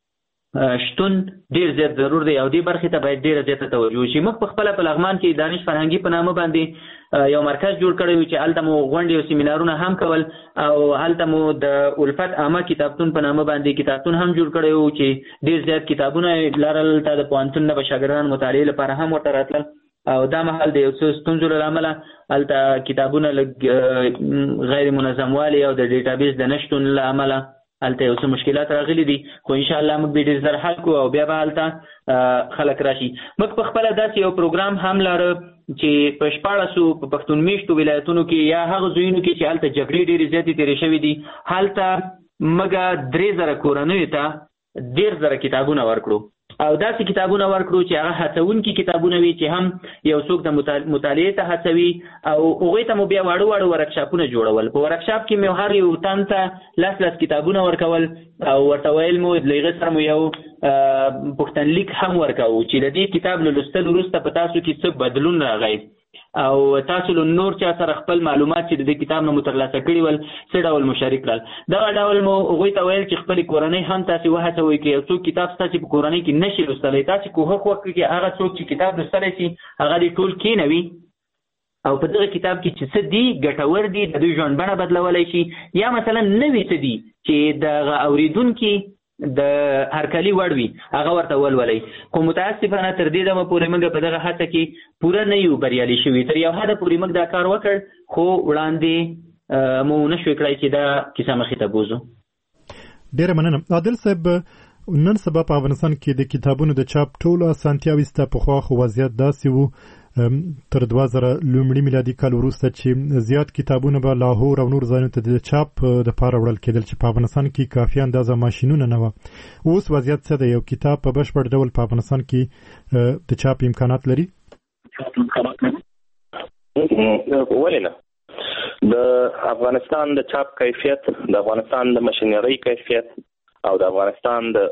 شتون ډیر زیات ضرور دی او دې برخې ته باید ډیره زیاته توجه وشي. موږ په خپله په لغمان کې دانش فرهنګي په نامه باندې یو مرکز جوړ کړی و چې هلته مو غونډې او سیمینارونه هم کول او هلته مو د الفت عامه کتابتون په نامه باندې کتابتون هم جوړ کړی و چې ډیر زیات کتابونه لرل. ته د پوهنتون نه به شاګردان مطالعې لپاره هم ورته راتلل او دا مهال د یو څه ستونزو له امله هلته کتابونه لږ غیر منظم والی او د ډیټابیس د نشتون له امله هلته یو څه مشکلات راغلي دي، خو انشاءالله موږ به ډېر زر حل کړو او بیا به هلته خلک راشي. موږ په خپله داسې یو پروګرام هم لاره چې په شپاړسو په پښتون میشتو ولایتونو کې یا هغه ځایونو کې چې هلته جګړې ډېرې زیاتې تېرې شوي دي هلته موږ درې زره کورنیو ته ډېر زره کتابونه ورکړو او داسې کتابونه ورکړو چې هغه هڅونکي کتابونه وي چې هم یو څوک د مطالعې ته هڅوي او هغوی ته مو بیا واړه واړه ورکشاپونه جوړول. په ورکشاپ کې مې هر یو تن ته لس لس کتابونه ورکول او ورته ویل مو له هغې سره مو یو پوښتنلیک هم ورکوو چې د دې کتاب له لوستلو وروسته په تاسو کې څه بدلون راغی او تاسو له نور چا سره خپل معلومات چې د دې کتاب نه مو ترلاسه کړي ول څه ډول مو شریک کړل. دغه ډول مو هغوی ته ویل چې خپلې کورنۍ هم تاسې وهڅوئ که یو څوک کتاب ستاسې په کورنۍ کې نشي لوستلی تاسې کوښښ وکړئ چې هغه څوک چې کتاب لوستلی شي هغه دې ټول کېنوي او په دغه کتاب کې چې څه دي ګټور دي د دوی ژوند بڼه بدلولی شي یا مثلا نوي څه دي چې دغه اورېدونکي د هرکلي وړ وي هغه ورته ولولئ. خو متاسفانه تر دې دمه پورې موږ په دغه هڅه کې پوره نه یو بریالي شوي. تر یو حده پورې موږ دا کار وکړ خو وړاندې مو نه شوی کړی چې دا کیسه مخې ته بوځو. ډېره مننه. عادل صاحب، نن سبا په افغانستان کې د کتابونو د چاپ ټولو اسانتیاوې شته. پخوا خو وضعیت داسې و تر دوه زره لومړي میلادي کال وروسته چې زیات کتابونه به لاهور او نور ځایونو ته د چاپ دپاره وړل کېدل چې په افغانستان کې کافي اندازه ماشینونه نه وه. اوس وضعیت څه دی؟ یو کتاب په بشپړ ډول په افغانستان کې د چاپ امکانات لري؟ ولې نه؟ د افغانستان د چاپ کیفیت، د افغانستان د ماشینرۍ کیفیت او د افغانستان د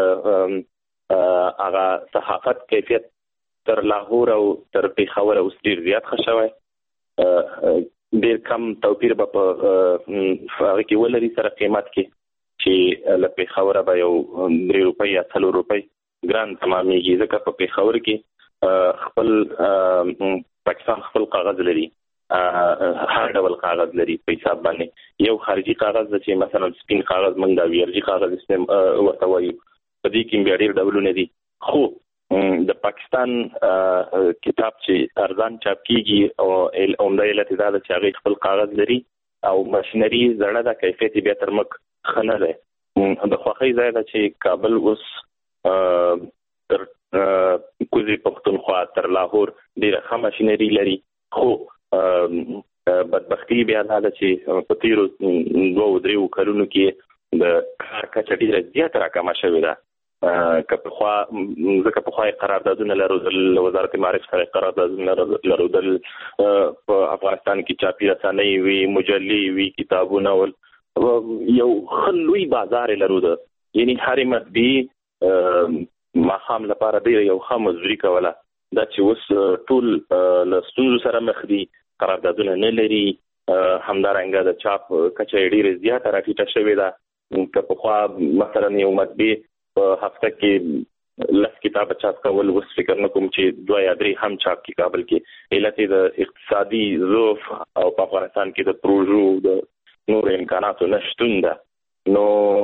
هغه صحافت کیفیت تر لاهور او تر پېښور اوس ډېر زیات ښه شوی. ډېر کم توپیر به په هغه کې ولري سره قیمت کې چې له پېښوره به یو درې روپۍ یا څلور روپۍ ګران تمامېږي ځکه په پېښور کې خپل پاکستان خپل کاغذ لري، هر ډول کاغذ لري په حساب باندې. یو خارجي کاغذ چې مثلا سپین کاغذ موږ د ویرجي کاغذ ورته وایو په دې کې بیا ډېر ډولونه دي. خو د پاکستان کتاب چې ارزان چاپ کیږي او عمده علت دا ده چې هغې خپل کاغذ لري او ماشینري زړه ده، کیفیت بیا تر مک ښه نه دی. د خوښۍ ځای ده چې کابل اوس تر کوزي پښتونخوا تر لاهور ډېره ښه ماشینري لري. خو بدبختي بیا دا ده چې په تېرو دوو دریو کلونو کې د کار کچه ډېره زیاته راکمه شوې ده. که پخوا ځکه پخوا یې قراردادونه لرودل، وزارت معارف سره قراردادونه لرودل، په افغانستان کې چاپي رسنۍ وي، مجلې وي، کتابونه ول، یو ښه لوی بازار یې لروده. یعنې هرې مطبعې ماښام لپاره ډېره یو ښه مزدوري کوله. دا چې اوس ټول له ستونزو سره مخ دي، قراردادونه نه لري، همدارنګه د چاپ کچه یې ډېره زیاته راټیټه شوې ده. که پخوا مثلا یو مطبعې په هفته کې لس کتابه چاپ کول، اوس فکر نه کوم چې دوه یا درې هم چاپ کې کابل کې. علت یې د اقتصادي ضعف او په افغانستان کې د پروژو د نور امکاناتو نشتون ده. نو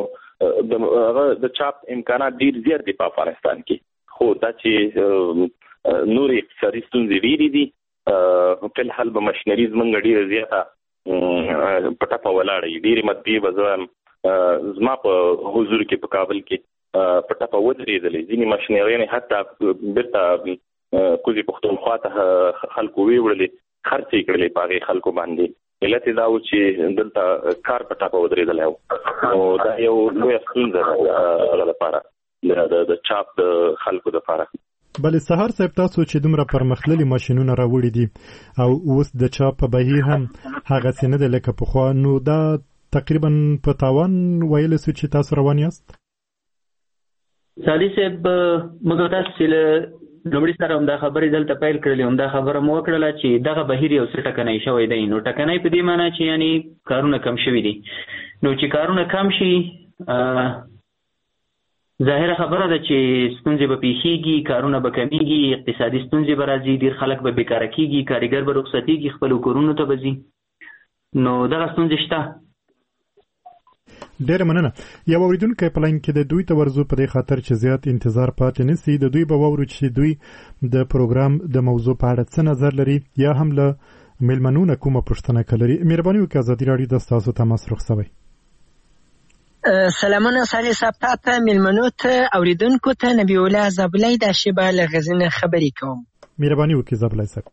د چاپ امکانات ډېر زیات دي په افغانستان کې. خو دا چې نور اقتصادي ستونزې ډېرې دي، په الحال به ماشینري زموږ ډېره زیاته په ټپه ولاړه وي. ډېرې مطبعې به زه زما په حضور کې په کابل کې په ټپه ودرېدلې. ځینې ماشینرۍ حتی بېرته کوزي پښتونخوا ته خلکو ویوړلې، خرڅ یې کړلې په هغې خلکو باندې. علت یې دا و چې دلته کار په ټپه ودرېدلی و. نو دا یو لویه ستونزه ده هغه لپاره. د چاپ د خلکو لپاره. بلې سهار صاحب تاسو چې دومره پرمختللي ماشینونه راوړي دي او اوس د چاپ په بهیر هم هغسې نه دی لکه پخوا، نو دا تقریبا په تاوان ویلی سو چې تاسو روان یاست؟ سالي صاحب موږ تاسو چې له لومړي سره همدا خبرې دلته پیل کړلې، همدا خبره مو وکړله چې دغه بهیر یو څه ټکنی شوی دی. نو ټکنی په دې معنی چې یعنی کارونه کم شوي دي. نو چې کارونه کم شي ظاهره خبره ده چې ستونزې به پیښیږي، کارونه به کمیږي، اقتصادي ستونزې به راځي، ډېر خلک به بیکاره کېږي، کارګر به رخصتېږي، خپلو کورونو ته به ځي. نو دغه ستونزې شته. ډېره مننه. یو اورېدونکی په لاین کې د دوی ته ورځو په دې خاطر چې زیات انتظار پاتې نه سي. د دوی به واورو چې دوی د پروګرام د موضوع په اړه څه نظر لري یا هم له میلمنو نه کومه پوښتنه لري. مهرباني وکړئ ازادي راډیو د ستاسو تماس رخصوئ. سلامونه سالي صاحب، ته میلمنو ته اوریدونکو ته نبی الله زابلای د شیبه له غزنه خبرې کوم. مهرباني وکړئ زابلای صاحب.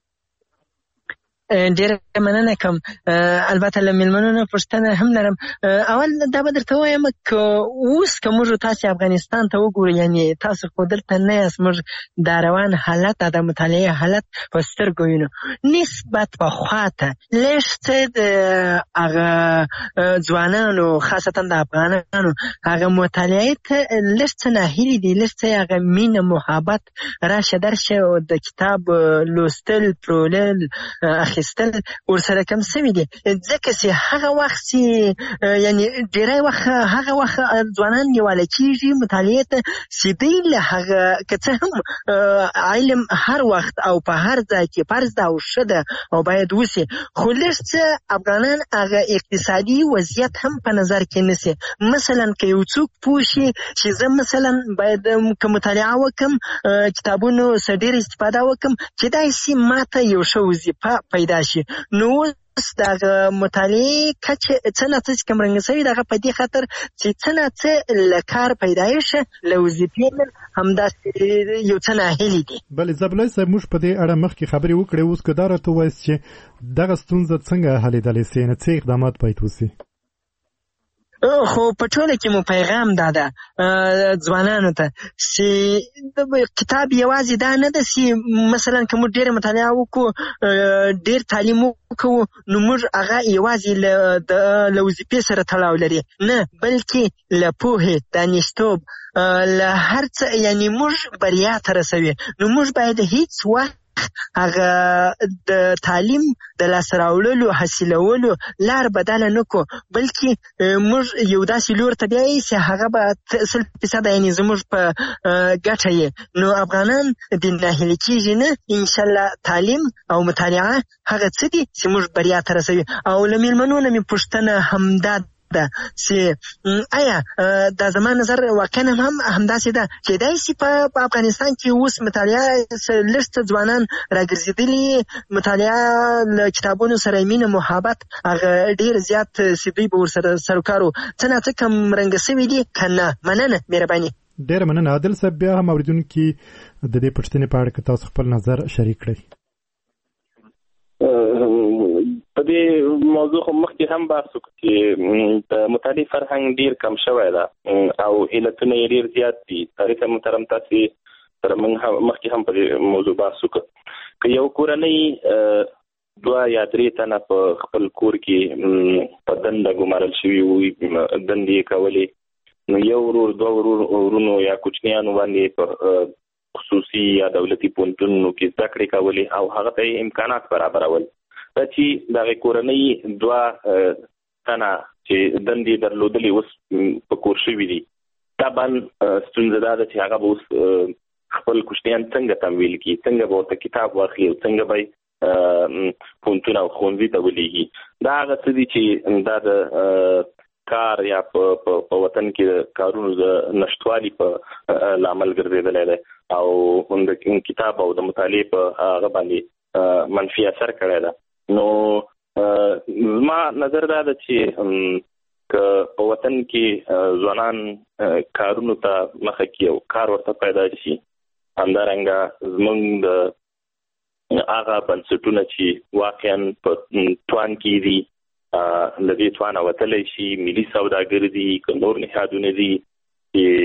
ډېر مننه کوم. البته له میلمنو نه پوښتنه هم لرم. اول دا به درته وایم که اوس که موږ تاسې افغانستان ته وګورو، یعنې تاسو خو دلته نه یاست، موږ دا روان حالت د مطالعې حالت په سترګو وینو. نسبت پخوا ته لږ څه د هغه ځوانانو خاصتا د افغانانو هغه مطالعې ته لږ څه ناهیلي دي، لږ څه هغه مینه محبت راشه درشه د کتاب لوستل پلورل اخیستل ورسره کم سوي دي. ځکه چې هغه وخت چې یعنې ډېری وخت هغه وخت ځوانان یواله کېږي مطالعې ته چې دوی له هغه که څه هم علم هر وخت او په هر ځای کې فرض ده او ښه ده او باید وسي، خو لږ څه افغانان هغه اقتصادي وضعیت هم په نظر کې نیسي. مثلا که یو څوک پوه شي چې زه مثلا باید که مطالعه وکړم کتابونو څخه ډېر استفاده وکړم چې داسې ماته یو ښه وظیفه پیدا شي، نو اوس دغه مطالعې کچه څه نه څه چې کمرنګه شوي دغه په دې خاطر چې څه نه څه له کار پیدایشه له وظیفې همداسې یو څه ناهیلي دي. بلې زابلای صاحب موږ په دې اړه مخکې خبرې وکړې، اوس که دا راته ووایاست چې دغه ستونزه څنګه حلېدلی سي، نه څه اقدامات باید وسي؟ خو په ټوله کې مو پیغام دا ده ځوانانو ته چې کتاب یوازې دا نه ده چې مثلا که موږ ډېره مطالعه وکړو ډېر تعلیم وکړو نو موږ هغه یوازې له وظیفې سره تړاو لري، نه بلکې له پوهې دانشتوب له هر څه یعنې موږ بریا ته رسوي. نو موږ باید هیڅ وخت هغه د تعلیم د لاسته راوړلو حاصلولو لار بدله نه کړو، بلکې موږ یو داسې لور ته بیایي چې هغه به سل فیصده یعنې زموږ په ګټه یې. نو افغانان د ناهیلي کېږي نه، انشاءالله تعلیم او مطالعه هغه څه دي چې موږ بریا ته رسوي. او له میلمنو نه مې پوښتنه همدا ده چې آیا دا زما نظر واقعا هم همداسې ده چې دای شي په افغانستان کې اوس مطالعه لږ څه ځوانان راګرځېدلي، مطالعه له کتابونو سره مینه محبت هغه ډېر زیات چې دوی به ورسره سروکارو څه نه څه کمرنګه سوي دي که نه؟ مننه، مهرباني. ډېره مننه. عادل صاحب بیا هم اورېدونکي د دې پوښتنې په اړه که تاسو خپل نظر شریک کړئ. په دې موضوع خو مخکې هم بحث وکړو چې د مطالعې فرهنګ ډېر کم شوی ده او علتونه یې ډېر زیات دي. تاریخ محترم تاسې سره موږ مخکې هم په دې موضوع بحث وکړو. که یو کورنۍ دوه یا درې تنه په خپل کور کې په دنده ګمارل شوي وي، دندې یې کولې، نو یو ورور دوه ورونو یا کوچنیانو باندې په خصوصي یا دولتي پوهنتونونو کې زده کړې کولې او هغه ته امکانات برابرول. دا چې دغه کورنۍ دوه تنه چې دندې درلودلې اوس په کور شوي دي، طبعا ستونزه دا ده چې هغه به اوس خپل کوچنیان څنګه تمویل کړي، څنګه به ورته کتاب واخلي او څنګه به پوهنتون او ښوونځي ته ولېږي. دا هغه څه دي چې دا د کار یا په وطن کې د کارونو د نشتوالي په لامل ګرځېدلی دی او د کتاب او د مطالعې په هغه باندې منفي اثر کړی ده. نو زما نظر دا ده چې که په وطن کې ځوانان کارونو ته مخه کړي او کار ورته پیدا شي، همدارنګه زموږ د هغه بنسټونه چې واقعا په توان کې دي له دې توانه وتلی شي، ملي سوداګر دي که نور نهادونه دي چې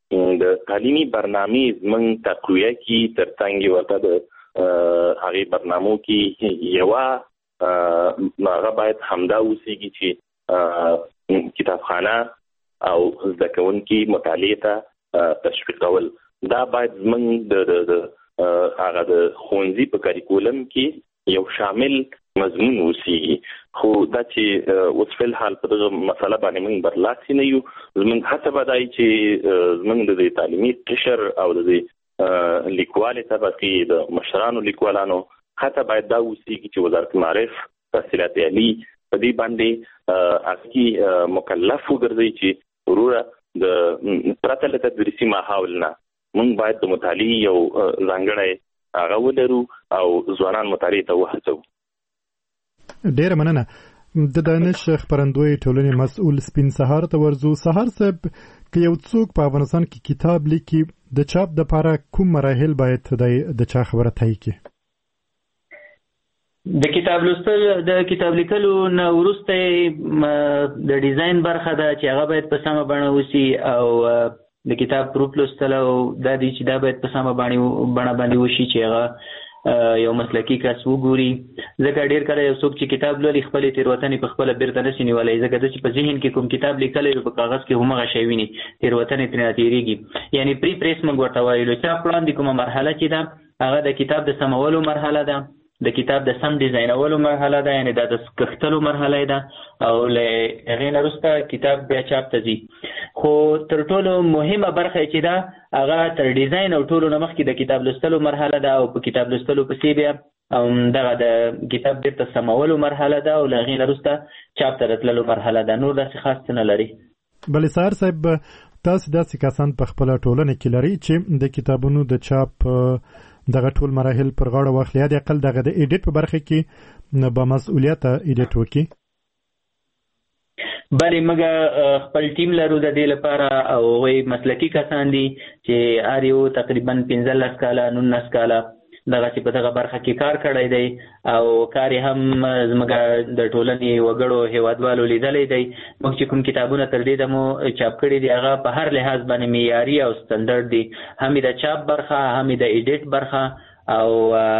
د تعلیمي برنامې زموږ تقویه کې ترڅنګ ورته د هغه برنامو کې یو هغه باید همدا اوسېږي چې کتابخانه او زده کوونکي مطالعې ته تشویقول. دا باید زموږ د هغه د ښوونځي په کریکولم کې یو شامل مضمون اوسېږي. خو دا چې اوس فل حال په دغه مسله باندې موږ برلاسي نه یو. زموږ هڅه به دا وي چې زموږ د تعلیمي قشر او د لیکوالې طبقې د مشرانو لیکوالانو هڅه باید دا اوسېږي چې وزارت معارف تحصیلات عالي په دې باندې هغه مکلف وګرځي چې وروره د پرته له تدریسي ماحول نه موږ باید د مطالعې یو ځانګړی هغه ولرو او ځوانان مطالعې ته وهڅوو. ډیره مننه. د دانش خبرندوی ټولنې مسؤل سپین سهار ته ورزو. سهار صاحب، که یو څوک په افغانستان کې کتاب لیکي د چاپ د لپاره کوم مراحل باید د چا خبره تایید کړي؟ د کتاب لوستل د کتاب لیکلو نه وروسته د ډیزاین برخه ده چې هغه باید په سمه بڼه وسی او د کتاب پروف لوستل او دا دی چې دا باید په سمه بڼه باندې وشي چې هغه یو مسلکی کس وګوري. ځکه ډیر کله یو څوک چې کتاب لولي خپلې تېروتنې په خپله بیرته نشي نیولی، ځکه د چې په ذهن کې کوم کتاب لیکلی په کاغذ کې همغه شی ویني، تېروتنې ترېنه تېرېږي. یعنی پری پریس موږ ورته وایو. چاپ وړاندې کومه مرحله چې ده هغه د کتاب د سمولو مرحله ده، د کتاب د سم ډیزاینولو مرحله ده، یعنی دا د کښتلو مرحله ده او له هغې نه وروسته کتاب بیا چاپ ته ځي. خو تر ټولو مهمه برخه چې ده هغه تر ډیزاین او ټولو نه مخکې د کتاب لوستلو مرحله ده او په کتاب لوستلو پسې بیا دغه د کتاب بیرته سمولو مرحله ده او له هغې نه وروسته چاپ ته راتللو مرحله ده. نور داسې خاص څه نه لري. بلې سهار صاحب، تاسې داسې کسان په خپله ټولنه کې لري چې د کتابونو د چاپ دغه ټول مراحل پر غاړه واخلي، یا د اقل دغه د ایډیټ په برخه کې با مسؤلیته ایډیټ وکړي؟ بلې موږ خپل ټیم لرو د دې لپاره او هغوی مسلکي کسان دي چې هر یو تقریبا پنځلس کاله نولس کاله دغسې په دغه برخه کې کار کړی دی او کار یې هم زموږ د ټولنې وګړو هیوادوالو لیدلی دی. موږ چې کوم کتابونه تر دې دمو چاپ کړي دي هغه په هر لحاظ باندې معیاري او سټنډرډ دي، هم د چاپ برخه، هم د ایډیټ برخه او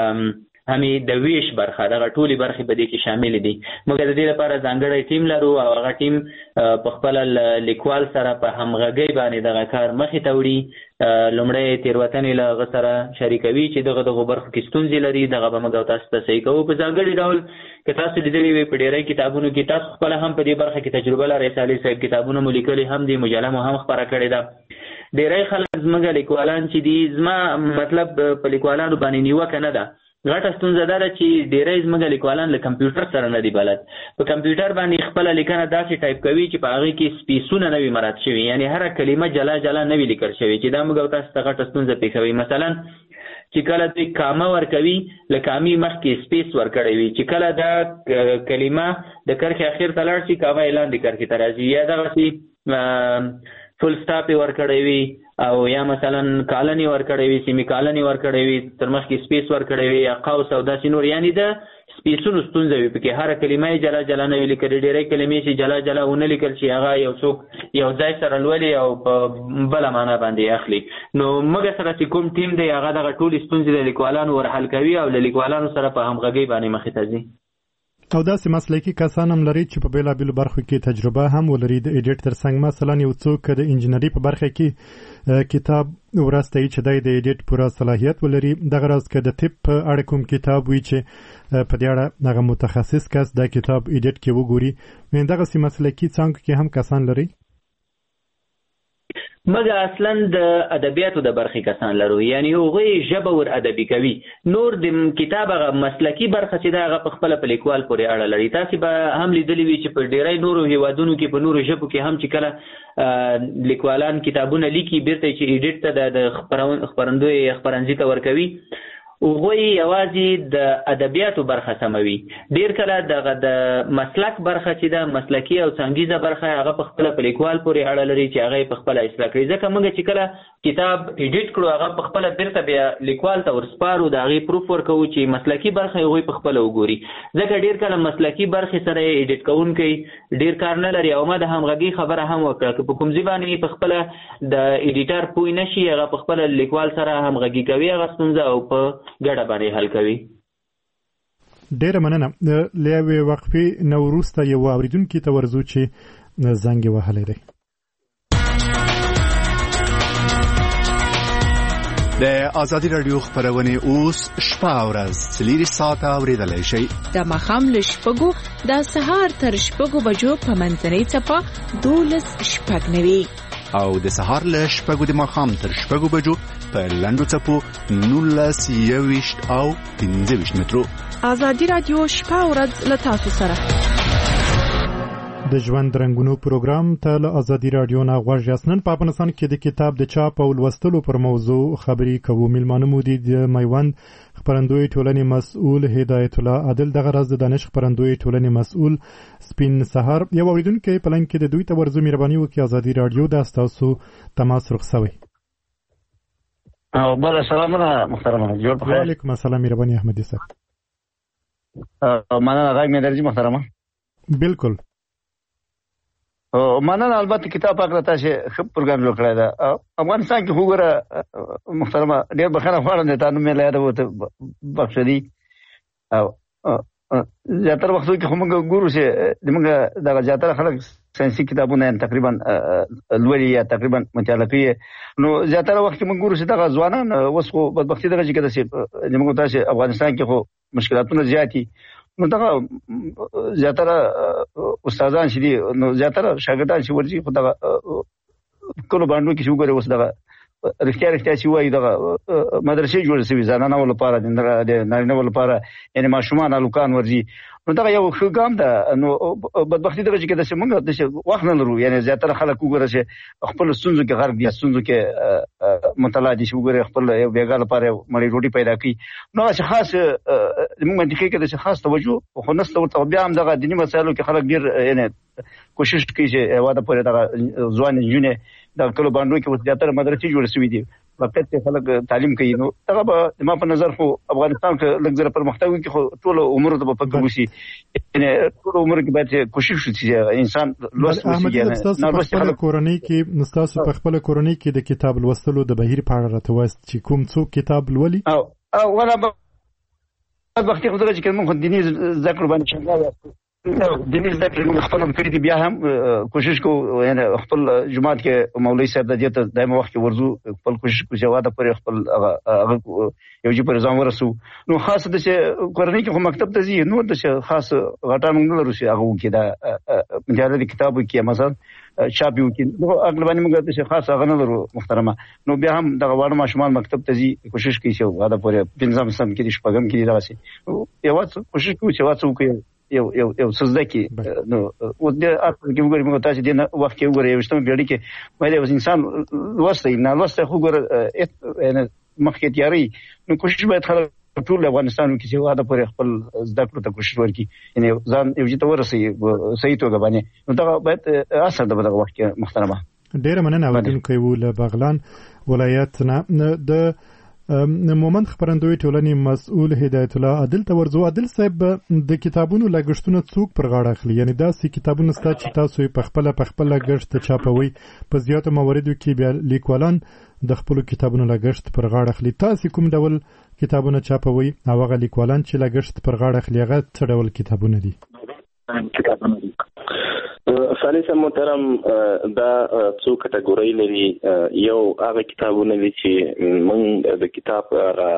هم د ویش برخه. دغه ټولې برخې په دې کې شامل دي. موږ د دې لپاره ځانګړی ټیم لرو او هغه ټیم په خپله لیکوال سره په همغږۍ باندې دغه کار مخې ته وړي. لومړی تېروتنې له هغه سره شریکوي چې دغه دغو برخو کې ستونزې لري، دغه به موږ او تاسو ته صحیح کوو. په ځانګړي ډول که تاسو لیدلي وي په ډېری کتابونو کې، تاسو خپله هم په دې برخه کې تجربه لرئ. صالح صاحب کتابونه مو لیکلي هم دي، مجله مو هم خپره کړې ده. ډېری خلک زموږ لیکوالان چې دي، زما مطلب په لیکوالانو باندې نیوکه نه ده، غټه ستونزه دا ده چې ډېری زموږ لیکوالان له کمپیوټر سره نه دي بلد. په کمپیوټر باندې خپله لیکنه داسې ټایپ کوي چې په هغې کې سپیسونه نه وي مراعات شوي، یعنی هره کلمه جلا جلا نه وي لیکل شوې، چې دا موږ او تاسو ته غټه ستونزه پېښوي. مثلا چې کله دوی کامه ورکوي، له کامې مخکې سپیس ورکړی وي، چې کله دا کلمه د کرښې اخر ته لاړ شي کامه یې لاندې کرښې ته راځي، یا دغسې فل سټاپ یې ورکړی وي او یا مثلا کالن یې ورکړی وي، سیمي کالن یې ورکړی وي، تر مخکې سپیس ورکړی وي، یا قوس او داسې نور. یعنی د سپیسونو ستونزه وي پکې، هره کلمه یې جلا جلا نه وي لیکلې. ډېری کلمې چې جلا جلا ونه لیکل شي هغه یو څوک یو ځای سره لولي او په بله معنا باندې اخلي. نو موږ سره چې کوم ټیم دی هغه دغه ټولې ستونزې د لیکوالانو ورحل کوي او له لیکوالانو سره په همغږۍ باندې مخې ته ځي. او داسې مسلکي کسان هم لري چې په بېلابېلو برخو کې تجربه هم ولري د ایډیټ ترڅنګ. مثلا یو څوک د انجینري په برخه کې کتاب ورستوي چې دی د ایډیټ پوره صلاحیت ولري. دغه راز که د طب په اړه کوم کتاب وي چې په دې اړه هغه متخصص کس دا کتاب ایډیټ کې وګوري، دغسې مسلکي څانګو کې هم کسان لري. موږ اصلا د ادبیاتو د برخې کسان لرو، یعنی هغوی ژبه ور ادبي کوي. نور د کتاب هغه مسلکي برخه چې ده هغه په خپله په لیکوال پورې اړه لري. تاسې به هم لیدلي وي چې په ډېری نورو هیوادونو کې په نورو ژبو کې هم چې کله لیکوالان کتابونه لیکي بیرته چې ایډیټ ته د خپرندوی خپرنځي ته ورکوي، هغوی یوازې د ادبیاتو برخه سموي. ډېر کله دغه د مسلک برخه چې ده مسلکي او څانګیزه برخه هغه په خپله په لیکوال پورې اړه لري چې هغه یې په خپله اصلاح کړي. ځکه موږ چې کله کتاب ایډیټ کړو هغه په خپل بیرته بیا لیکوال ته ورسپارو د هغې پروف ورکوو چې مسلکي برخه هغوی په خپله وګوري. ځکه ډېر کله مسلکي برخې سره یې ایډیټ کوونکی ډېر کار نه لري او ما د همغږي خبره هم وکړه که په کوم ځای باندې په خپله د ایډیټر پوه نه شي هغه په خپله لیکوال سره همغږي کوي هغه ستونزه او په ګډه باندې حل کوي. ډېره مننه. له یوې وقفې نه وروسته یو اورېدونکي ته ورځو چې زنګ یې وهلی دی. د آزادی رادیو خبرونه اوس شپه او ورځ څلور ساعته اوریدلای شئ. د ماښام له شپږو د سهار تر شپږو بجو په منځنۍ څپه دولس شپږ نوي او د سهار له شپږو د ماښام تر شپږو بجو په لنډو څپو نولس یوویشت او پنځه ویشت مترو. آزادی رادیو شپه او ورځ له تاسو سره. د ژوند رنګونو پروګرام ته له آزادي رادیو نه غوږ یاست. نن په افغانستان کې د کتاب د چاپ او لوستلو پر موضوع خبرې کوو. میلمانه مو دي د میوند خپرندوی ټولنې مسؤل هدایت الله عادل، دغه راز د دانش خپرندوی ټولنې مسؤل سپین سهار. یو اوریدونکی په لنګ کې د دوی ته ورځو مهرباني وکړي. آزادي رادیو دا ستاسو تماس رخصوي. او بل سلامونه محترمه جوړ په خیر. وعلیکم السلام مهرباني احمدي صاحب. مننه غږ مې درځي محترمه. بالکل او مننه. البته کتاب پاک تاسو ښه پروګرام جوړ کړی دا. افغانستان کې وګوره محترمه ډېر بخښنه غواړم د تاسو مې لاله وته بخښدي او زیاتره وختو کې موږ ګورو چې موږ دا زیاتره خلک ساينسي کتابونه تقریبا لولي یا تقریبا مطالعه کوي. نو زیاتره وخت موږ ګورو چې دا ځوانان اوس خو بدبختي دغه چې کده چې موږ تاسو افغانستان کې خو مشکلاتونه زیاتی نو دا زیاتره استادان چې دي نو زیاتره شاګردان چې ورځي خو دا کله باندې کې شو ګره اوس دا رښتیا رښتیا چې وایي دا مدرسې جوړې شوي زنانه لپاره د نارینه لپاره یعنی ماشومان الوکان ورځي نو دا یو ښه ګام ده. نو بدبختي دغه چې کده موږ د وخت نه لرو یعنی زیاتره خلک وګوره چې خپل ستونزو کې غرق دي ستونزو کې مطالعه دي چې وګوره خپل یو بیګا لپاره مړی روټي پیدا کوي. نو چې خاص موږ منطقي کې د خاص توجه خو نسته ورته بیا هم دغه دیني مسایلو کې خلک ډیر یعنی کوشش کوي چې واده پورې دغه ځوان جنونه د کلو باندې کې زیاتره مدرسې جوړې شوې دي وخت خلک تعلیم کوي. نو هغه به ما په نظر خو افغانستان کې لږ زره پرمختګ وکړي خو ټول عمر ته په پکې وشي یعنی ټول عمر کې باید کوشش وشي چې انسان لوست وشي. نو په خپل کورنۍ کې نستاسو په خپل کورنۍ کې د کتاب لوستلو د بهیر په اړه راته وایست چې کوم څوک کتاب لولي او او ولا وخت خو درته چې موږ دیني ذکر باندې څنګه دیني ذکر موږ خپل کړی دی بیا هم کوشش کوو یعنی خپل جماعت کې مولوی صاحب د دې دایمه وخت کې ورزو خپل کوشش کوو چې واده پر خپل هغه یو جې پر ځان ورسو. نو خاص د چې کورنۍ کې مکتب ته ځي نو د خاص غټان موږ لرو چې هغه کې دا مجله کتابو کې مثلا چاپ یو کې نو اغلبانی موږ د خاص هغه نه لرو محترمه. نو بیا هم د غواړم ماشومان مکتب ته ځي کوشش کوي چې واده پر پنځم سم کې د شپږم کې دا شي یو څه کوشش کوي چې واڅو کوي یو یو یو سزده کې نو او د اصل کې وګورئ موږ تاسو دینه وخت کې وګورئ یو څه بیړی کې مې د انسان لوستي نه لوسته خو ګور یعنی مخکې تیاری نو کوشش باید خلک ټول افغانستان کې چې واده پر خپل زده کړو ته کوشش وکړي یعنی ځان یو چې ورسي صحیح توګه باندې نو دا باید اثر د دغه وخت کې محترمه. ډیر مننه ودونکو ول بغلان ولایت نه د مومند خبرندوی ټولنې مسؤل هدایت الله عادل ته ورځو. عادل صاحب د کتابونو لګښتونه څوک پر غاړه اخلي یعنی دا سې کتابونه ستا چې تاسو په خپل په خپل لګښت چاپوي په زیاتو مواردو کې بیا لیکوالان د خپل کتابونو لګښت پر غاړه اخلي. تاسو کوم ډول کتابونه چاپوي او هغه لیکوالان چې لګښت پر غاړه اخلي هغه څه ډول کتابونه دي؟ کتابونه دي ثالث محترم دا څو کټګورۍ لري. یو هغه کتابونه دي چې موږ د کتاب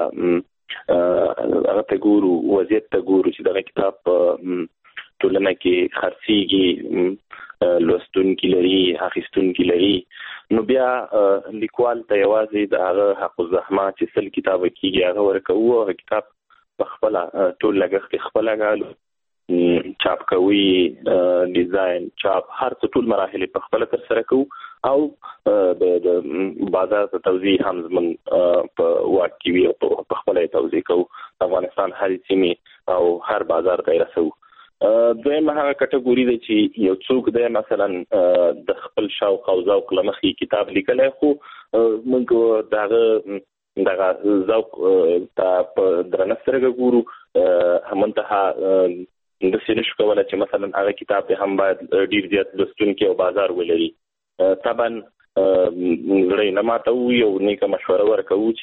هغه ته ګورو وضعیت ته ګورو چې دغه کتاب ټولنه کې خرڅيږي لوستونکي لري اخیستونکي لري نو بیا لیکوال ته یوازې د هغه حق الزحمه چې سل کتاب کېږي هغه ورکوو هغه کتاب په خپل ټول لګښت خپل غالو چاپ کوي ډیزاین چاپ هر څه ټول مراحل په خپل تر سره کوو او د بازار ته توزیع هم زمون په واقعي وي په خپل توزیع کوو افغانستان هر سیمه او هر بازار ته رسو. دویمه هغه کټګوري دی چې یو څوک دی مثلا د خپل شوق او ذوق لمخې کتاب لیکلی خو موږ دغه دغه ذوق ته په درنه سترګه ګورو. همنتها د سینش کوله چې مثلا هغه کتاب ته هم باید ډیر زیات لوستونکي او بازار ولري. طبعا زړه نه ماتو یو نیکه مشوره ورکوي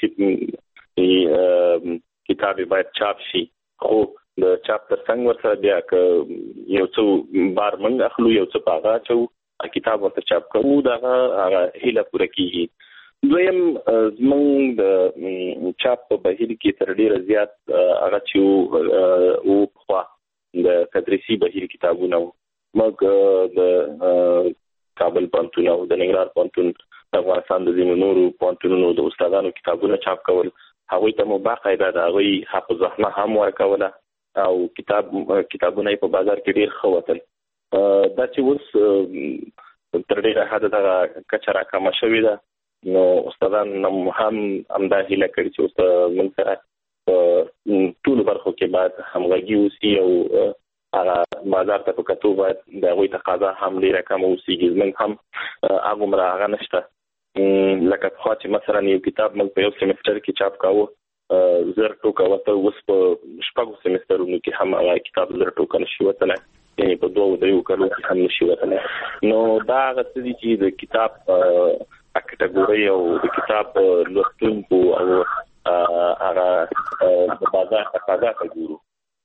چې کتاب باید چاپ شي، خو د چاپ تر څنګ ورسره بیا که یو څو بار موږ اخلو یو څه پاغه چې کتاب ورته چاپ کوو دغه هغه هیله پوره کیږي. دویم زمونږ د چاپ په بهیر کې تر ډیره زیات هغه چې او خو د تدریسي بهیر کتابونه موږ د کابل پوهنتون او د ننګرهار پوهنتون د افغانستان د ځینو نورو پوهنتونونو د استادانو کتابونه چاپ کول، هغوی ته مو باقاعده د هغوی حافظه هم ورکوله او کتاب کتابونه په بازار کې ډیر ښه وتل. دا چې اوس تر ډیره حده دغه کچه راکمه شوې ده، نو استادان هم همدا هیله کړي چې اوس موږ سره په ټولو برخو کې باید همغږي اوسي او هغه بازار ته په کتو باید د هغوی تقاضا هم ډېره کمه اوسېږي. زموږ هم هغومره هغه نشته لکه پخوا چې مثلا یو کتاب موږ په یو سیمسټر کې چاپ کاوه زر ټوکه وته، اوس په شپږو سیمسټرونو کې هم هغه کتاب زر ټوکه نشي وتلی، یعنې په دوه دریو کلو کې هم نشي وتلی. نو دا هغه څه دي چې د کتاب کټګوري او د کتاب لوستونکو او هغه د بازار تقاضا ته ګورو.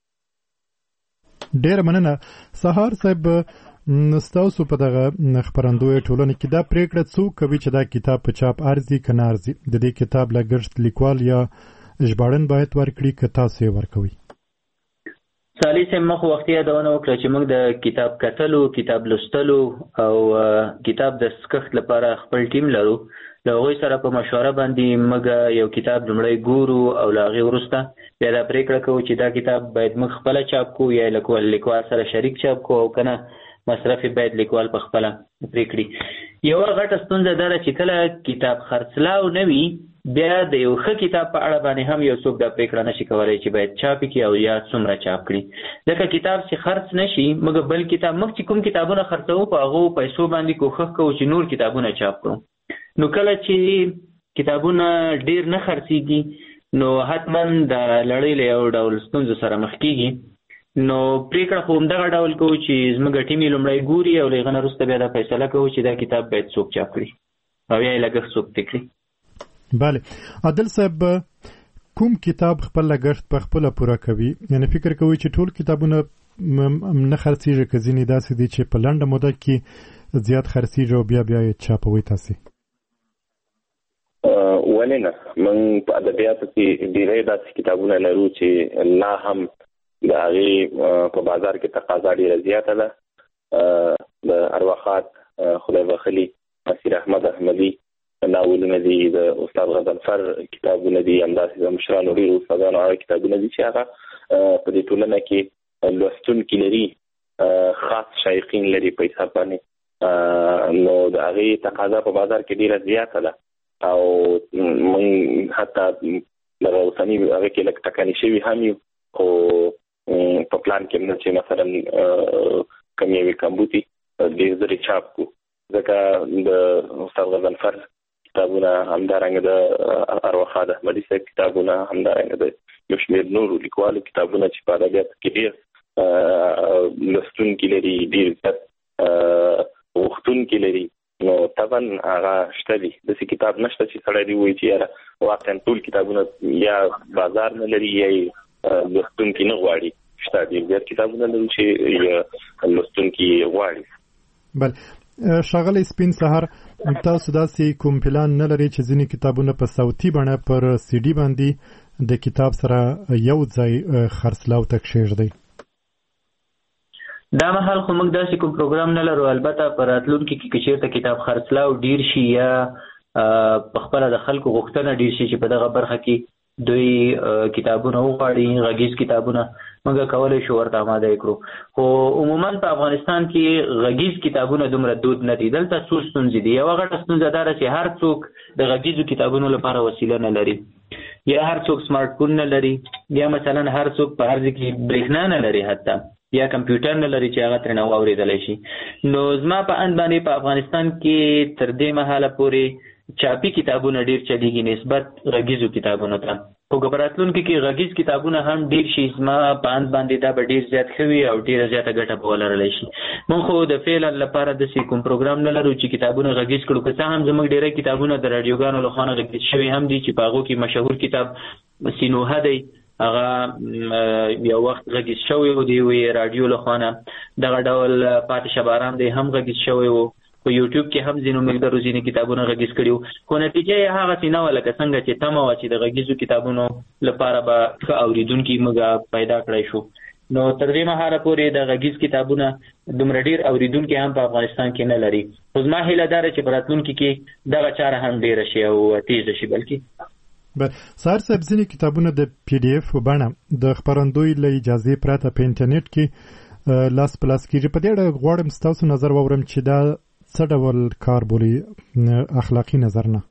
ډېره مننه سهار صاحب. ستاسو په دغه خپرندوی ټولنه کې دا پریکړه څوک کوي چې دا کتاب په چاپ ارزي که نه ارزي؟ د دې کتاب لګښت لیکوال یا ژباړن باید ورکړي که تاسو یې ورکوي؟ سالی سم مخ وختي یادونه وکړه چې موږ د کتاب کتلو، کتاب لوستلو او کتاب د سکښت لپاره خپل ټیم لرو. له هغوی سره په مشوره باندې موږ یو کتاب لومړی ګورو او له هغې وروسته بیا دا پرېکړه کوو چې دا کتاب باید موږ خپله چاپ کوو یا لیکوال لیکوال سره شریک چاپ کوو او که نه مصرف باید لیکوال په خپله پرې کړي. یوه غټه ستونزه دا ده چې کله کتاب خرڅلاو نه وي بیا د یو ښه کتاب په اړه باندې هم یو څوک دا پرېکړه نشي کولی چې باید چاپ کړي او یا څومره چاپ کړي. ځکه کتاب چې خرڅ نشي موږ بل کتاب موږ چې کوم کتابونه خرڅوو په هغو پیسو باندې کوښښ کوو چې نور کتابونه چاپ کړو. نو کله چې کتابونه ډیر نه خرڅېږي نو حتما د لړۍ له یو ډول ستونزو سره مخ کېږي. نو پرېکړه خو همدغه ډول کوو چې زموږ ټیم یې لومړی ګوري او له هغه نه وروسته بیا دا فیصله کوو چې دا کتاب باید څوک چاپ کړي او یا یې لګښت څوک پرې کړي. بله عادل صاحب، کوم کتاب خپل لګښت په خپله پوره کوي؟ یعنې فکر کوي چې ټول کتابونه نه خرڅېږي که ځینې داسې دي چې په لنډه موده کې زیات خرڅېږي او بیا بیا یې چاپوي تاسې؟ ولې نه، موږ په ادبیاتو کې ډېری داسې کتابونه لرو چې لا هم د هغې په بازار کې تقاضا ډېره زیاته ده. د ارواخات خدای بخلي، نصیر احمد احمدي ناولونه دي، د استاد غضنفر کتابونه دي، همداسې د مشرانو ډېرو استادانو هغه کتابونه دي چې هغه په دې ټولنه کې لوستونکي لري، خاص شایقین لري په حساب باندې. نو د هغې تقاضا په بازار کې ډېره زیاته ده او موږ حتی دغه اوسني هغه کې لږ ټکني شوي هم یو، خو په پلان کې موږ چې مثلا کوم یوې کمبوتي ډېر زرې چاپ کړو، ځکه د استاد غضنفر کتابونه، همدارنګه د ارواخاد احمدي صاحب کتابونه، همدارنګه د یو شمېر نورو لیکوالو کتابونه چې په ادبیاتو کې ډېر لوستونکي لري، ډېر زیات غوښتونکي لري. نو طبعا هغه شته دي، داسې کتاب نشته چې سړی دې وایي چې یاره واقعا ټول کتابونه یا بازار نه لري یا لوستونکي نه غواړي. شته ډېر زیات کتابونه لرو چې لوستونکي غواړي. بله ښاغلی سپین سهار، تاسو داسې کوم پلان نه لرئ چې ځینې کتابونه په صوتي بڼه پر سی ډي باندې د کتاب سره یو ځای خرڅلاو ته کښېږدئ؟ دا مهال خو موږ داسې کوم پروګرام نه لرو. البته په راتلونکي کې که چېرته کتاب خرڅلاو ډیر شي یا په خپله د خلکو غوښتنه ډیر شي چې په دغه برخه کې دوی کتابونه وغواړي، غږیز کتابونه، موږ کولی شو ورته آماده یې کړو. خو عموما په افغانستان کې غږیز کتابونه دومره دود نه دي. دلته څو ستونزې دي. یوه غټه ستونزه دا ده چې هر څوک د غږیزو کتابونو لپاره وسیله نه لري، یا هر څوک سمارټ فون نه لري، یا مثلا هر څوک په هر ځای کې برېښنا نه لري، حتی یا کمپیوټر نه لري چې هغه ترېنه واورېدلی شي. نو زما په اند باندې په افغانستان کې تر دې مهاله پورې چاپی کتابونه ډیر چلیږي نسبت غږیزو کتابونو ته. خو ګبراتلونکو کې غږیز کتابونه هم ډیر شي زما په اند باندې دا به ډیر زیات خوي او ډیر زیاته ګټه به ولرلی شي. مونږ خو د فعلا لپاره د کوم پروګرام نه لرو چې کتابونه غږیز کړو، که څه هم زموږ ډیری کتابونه د رادیوګانو له خوا غږیز شوي هم دي چې په هغو کې مشهور کتاب سینوهه دی، هغه یو وخت غږیز شوی و دی وی رادیو له خوا نه. دغه ډول پاتې شباران دی هم غږیز شوی و، په یوټیوب کې هم ځینو مقدار ځینې کتابونه غږیز کړي وو. خو نتیجه یې هغه څه نه وه لکه څنګه چې تمه وه چې د غږیزو کتابونو لپاره به ښه اورېدونکي موږ پیدا کړی شو. نو تر دې مهاله پورې د غږیز کتابونه دومره ډېر اورېدونکي هم په افغانستان کې نه لري. خو زما هیله دا ده چې په راتلونکي کې دغه چاره هم ډېره شي او تیزه شي. بلکې سهار صاحب ځینې کتابونه د پی ډي اف په بڼه د خپرندوی له اجازې پرته په انټرنیټ کې لاس په لاس کېږي. په دې اړه غواړم ستاسو نظر واورم چې دا څه ډول کار بولي اخلاقي نظر نه؟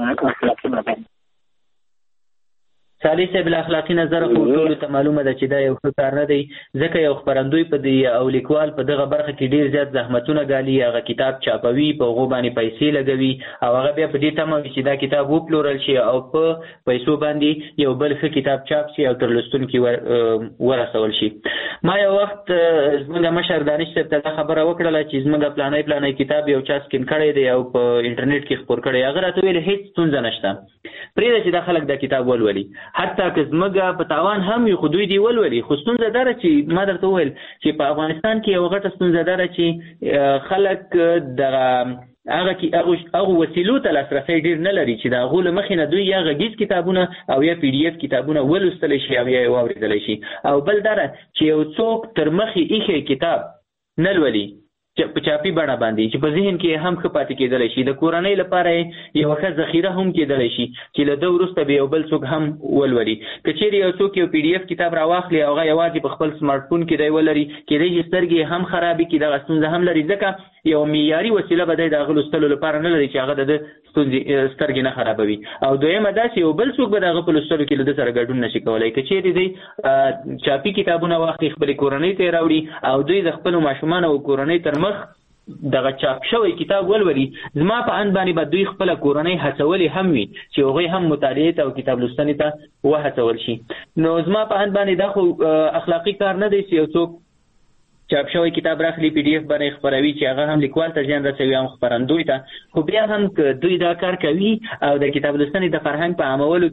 سالي صاحب له اخلاقي نظر خو ټولو ته معلومه ده چې دا یو ښه کار نه دی، ځکه یو خپرندوی په دې او لیکوال په دغه برخه کې ډیر زیات زحمتونه ګالي، هغه کتاب چاپوي، په هغو باندې پیسې لګوي او هغه بیا په دې تمه وي چې دا کتاب وپلورل شي او په پیسو باندې یو بل ښه کتاب چاپ شي او تر لوستونکي ورسول شي. ما یو وخت زموږ مشر دانش صاحب ته دا خبره وکړله چې زموږ پلانی پلانی کتاب یو چا سکین کړی دی او په انټرنیټ کې خپور کړی. هغه راته ویل هېڅ ستونزه نشته، پرېږده چې دا خلک دا کتاب ولولي، حتی که زموږ په تاوان هم وي خو دوی دې ولولي. خو ستونزه دا ده چې ما درته وویل چې په افغانستان کې یو غټه ستونزه دا ده چې خلک دغه هغه هغه وسیلو ته لاسرسی ډېر نه لري چې د هغو له مخې نه دوی یا غږیز کتابونه او یا پی ډي اف کتابونه ولوستلی شي او یا یې واورېدلی شي. او بل دا ده چې یو څوک تر مخې ایښی کتاب نه لولي په چاپی بڼه باندې چې په ذهن کې هم ښه پاتې کېدلی شي، د کورنۍ لپاره یوه ښه ذخیره هم کېدلی شي چې له ده وروسته به یو بل څوک هم ولولي. که چیرې یو څوک یو پی ډي اف کتاب راواخلي او هغه یوازې په خپل سمارټ فون کې دی ولري، کېدای شي سترګې هم خرابې کړي، دغه ستونزه هم لري، ځکه یو معیاري وسیله به دی د هغه لوستلو لپاره نه لري چې هغه د ده سترګې نه خرابوي. او دویمه داسې یو بل څوک به د هغه په لوستلو کې له ده سره ګډون نشي کولی. که چیرې دی چاپي کتابونه واخلي خپلې کورنۍ ته یې راوړي او دوی د خپلو ماشومانو او کورنۍ تر مخ دغه چاپ شوی کتاب ولولي، زما په اند باندې به دوی خپله کورنۍ هڅولې هم وي چې هغوی هم مطالعې ته او کتاب لوستنې ته وهڅول شي. نو زما په اند باندې دا خو اخلاقي کار نه دی چې یو څوک چاپ شوی کتاب راخلي پی ډي اف باندې خپروي چې هغه هم لیکوال ته زیان رسوي هم خپرندوی ته. خو بیا هم که دوی دا کار کوي او د کتاب لوستنې د فرهنګ په عامولو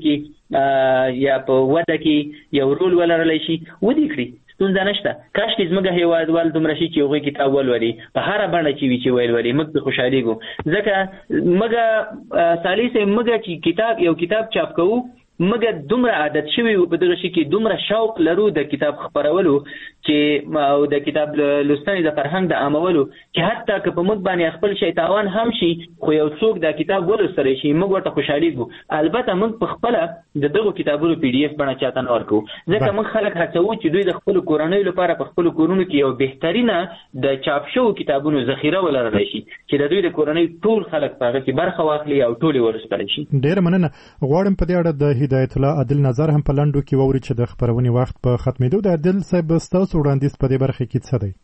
کې یا په وده کې یو رول ولرلی شي، ودې کړي، ستونزه نشته. کاشکې زموږ هېوادوال دومره شي چې هغوی کتاب ولولي په هره بڼه چې وي چې ولولي، موږ پرې خوشحالېږو. ځکه موږ سالي صاحب موږ چې کتاب یو کتاب چاپ کوو موږ دومره عادت شوي په دغه شي کې دومره شوق لرو د کتاب خپرولو چې او د کتاب لوستنې د فرهنګ د عامولو چې حتی که په موږ باندې خپل شی تاوان هم شي خو یو څوک دا کتاب ولوستلی شي موږ ورته خوشحالېږو. البته موږ په خپله د دغو کتابونو پی ډي اف بڼه چاته نه ورکوو، ځکه موږ خلک هڅوو چې دوی د خپلو کورنیو لپاره په خپلو کورونو کې یو بهترینه د چاپ شوو کتابونو ذخیره ولرلی شي چې د دوی د کورنۍ ټول خلک په هغه کې برخه واخلي او ټول یې ولوستلی شي. ډېره مننه. غواړم په دې اړه د هدایت الله عادل نظر هم په لنډو کې واوري چې د خپرونې وخت په ختمېدو د عادل صاحب ستاسو وړاندیز په دې برخه کې څه دی؟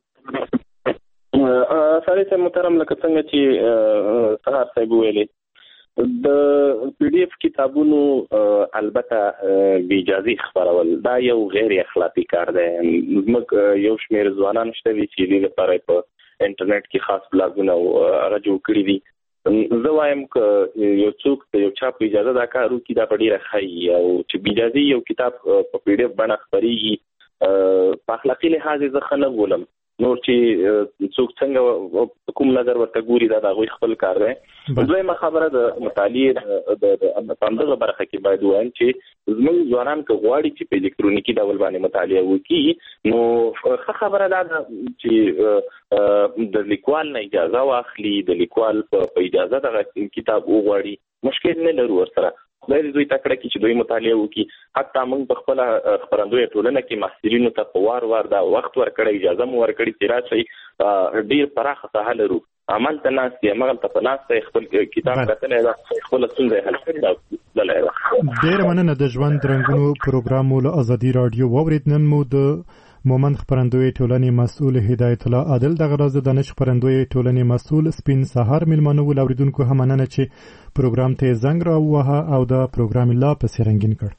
سړی صاحب محترم، لکه څنګه چې سهار صاحب ویلې د پی ډي اف کتابونو البته بې اجازې خپرول دا یو غیر اخلاقي کار دی. زموږ یو شمېر ځوانان شته دي چې دې لپاره په انټرنیټ کې خاص بلاګونه هغه جوړ کړي دي. زه وایم که یو څوک د یو چا په اجازه دا کار وکړي دا په ډېره ښه او چې بې اجازې یو کتاب په پی ډي اف بڼه خپرېږي په اخلاقي لحاظ یې زه ښه نه بولم. نور چې څوک څنګه کوم نظر ورته ګوري دا د هغوی خپل کار دی. دویمه خبره د مطالعې په همدغه برخه کې باید ووایم چې زموږ ځوانان که غواړي چې په الکترونیکي ډول باندې مطالعه وکړي نو ښه خبره دا ده چې د لیکوال نه اجازه واخلي، د لیکوال په اجازه دغه کتاب وغواړي، مشکل نه لرو ورسره. خدای دې دوی ته کړه کړي چې دوی مطالعه وکړي. حتی موږ په خپله خپرندویه ټولنه کې محصلینو ته په وار وار دا وخت ورکړی، اجازه مو ورکړې چې راشئ، ډېر پراخه ساحه لرو، همالته ناست یې، همغلته په ناسته یې خپل کتاب کتلی ده، خپله ستونزه یې حل کړې ده تللی ده. ډېره مننه. د ژوند رنګونو پروګرام مو له ازادي راډیو واورېد. نن مو د مومند خبرندوی ټولنې مسؤل هدایت الله عادل دغه راز د دانش خبرندوی ټولنې مسؤل سپین سهار ملمنو ولوریدونکو هم مننه چې پروګرام ته زنګ راووهه او د پروګرام لا پسې رنګین کړ.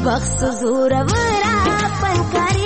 بخت زور ورا پنکار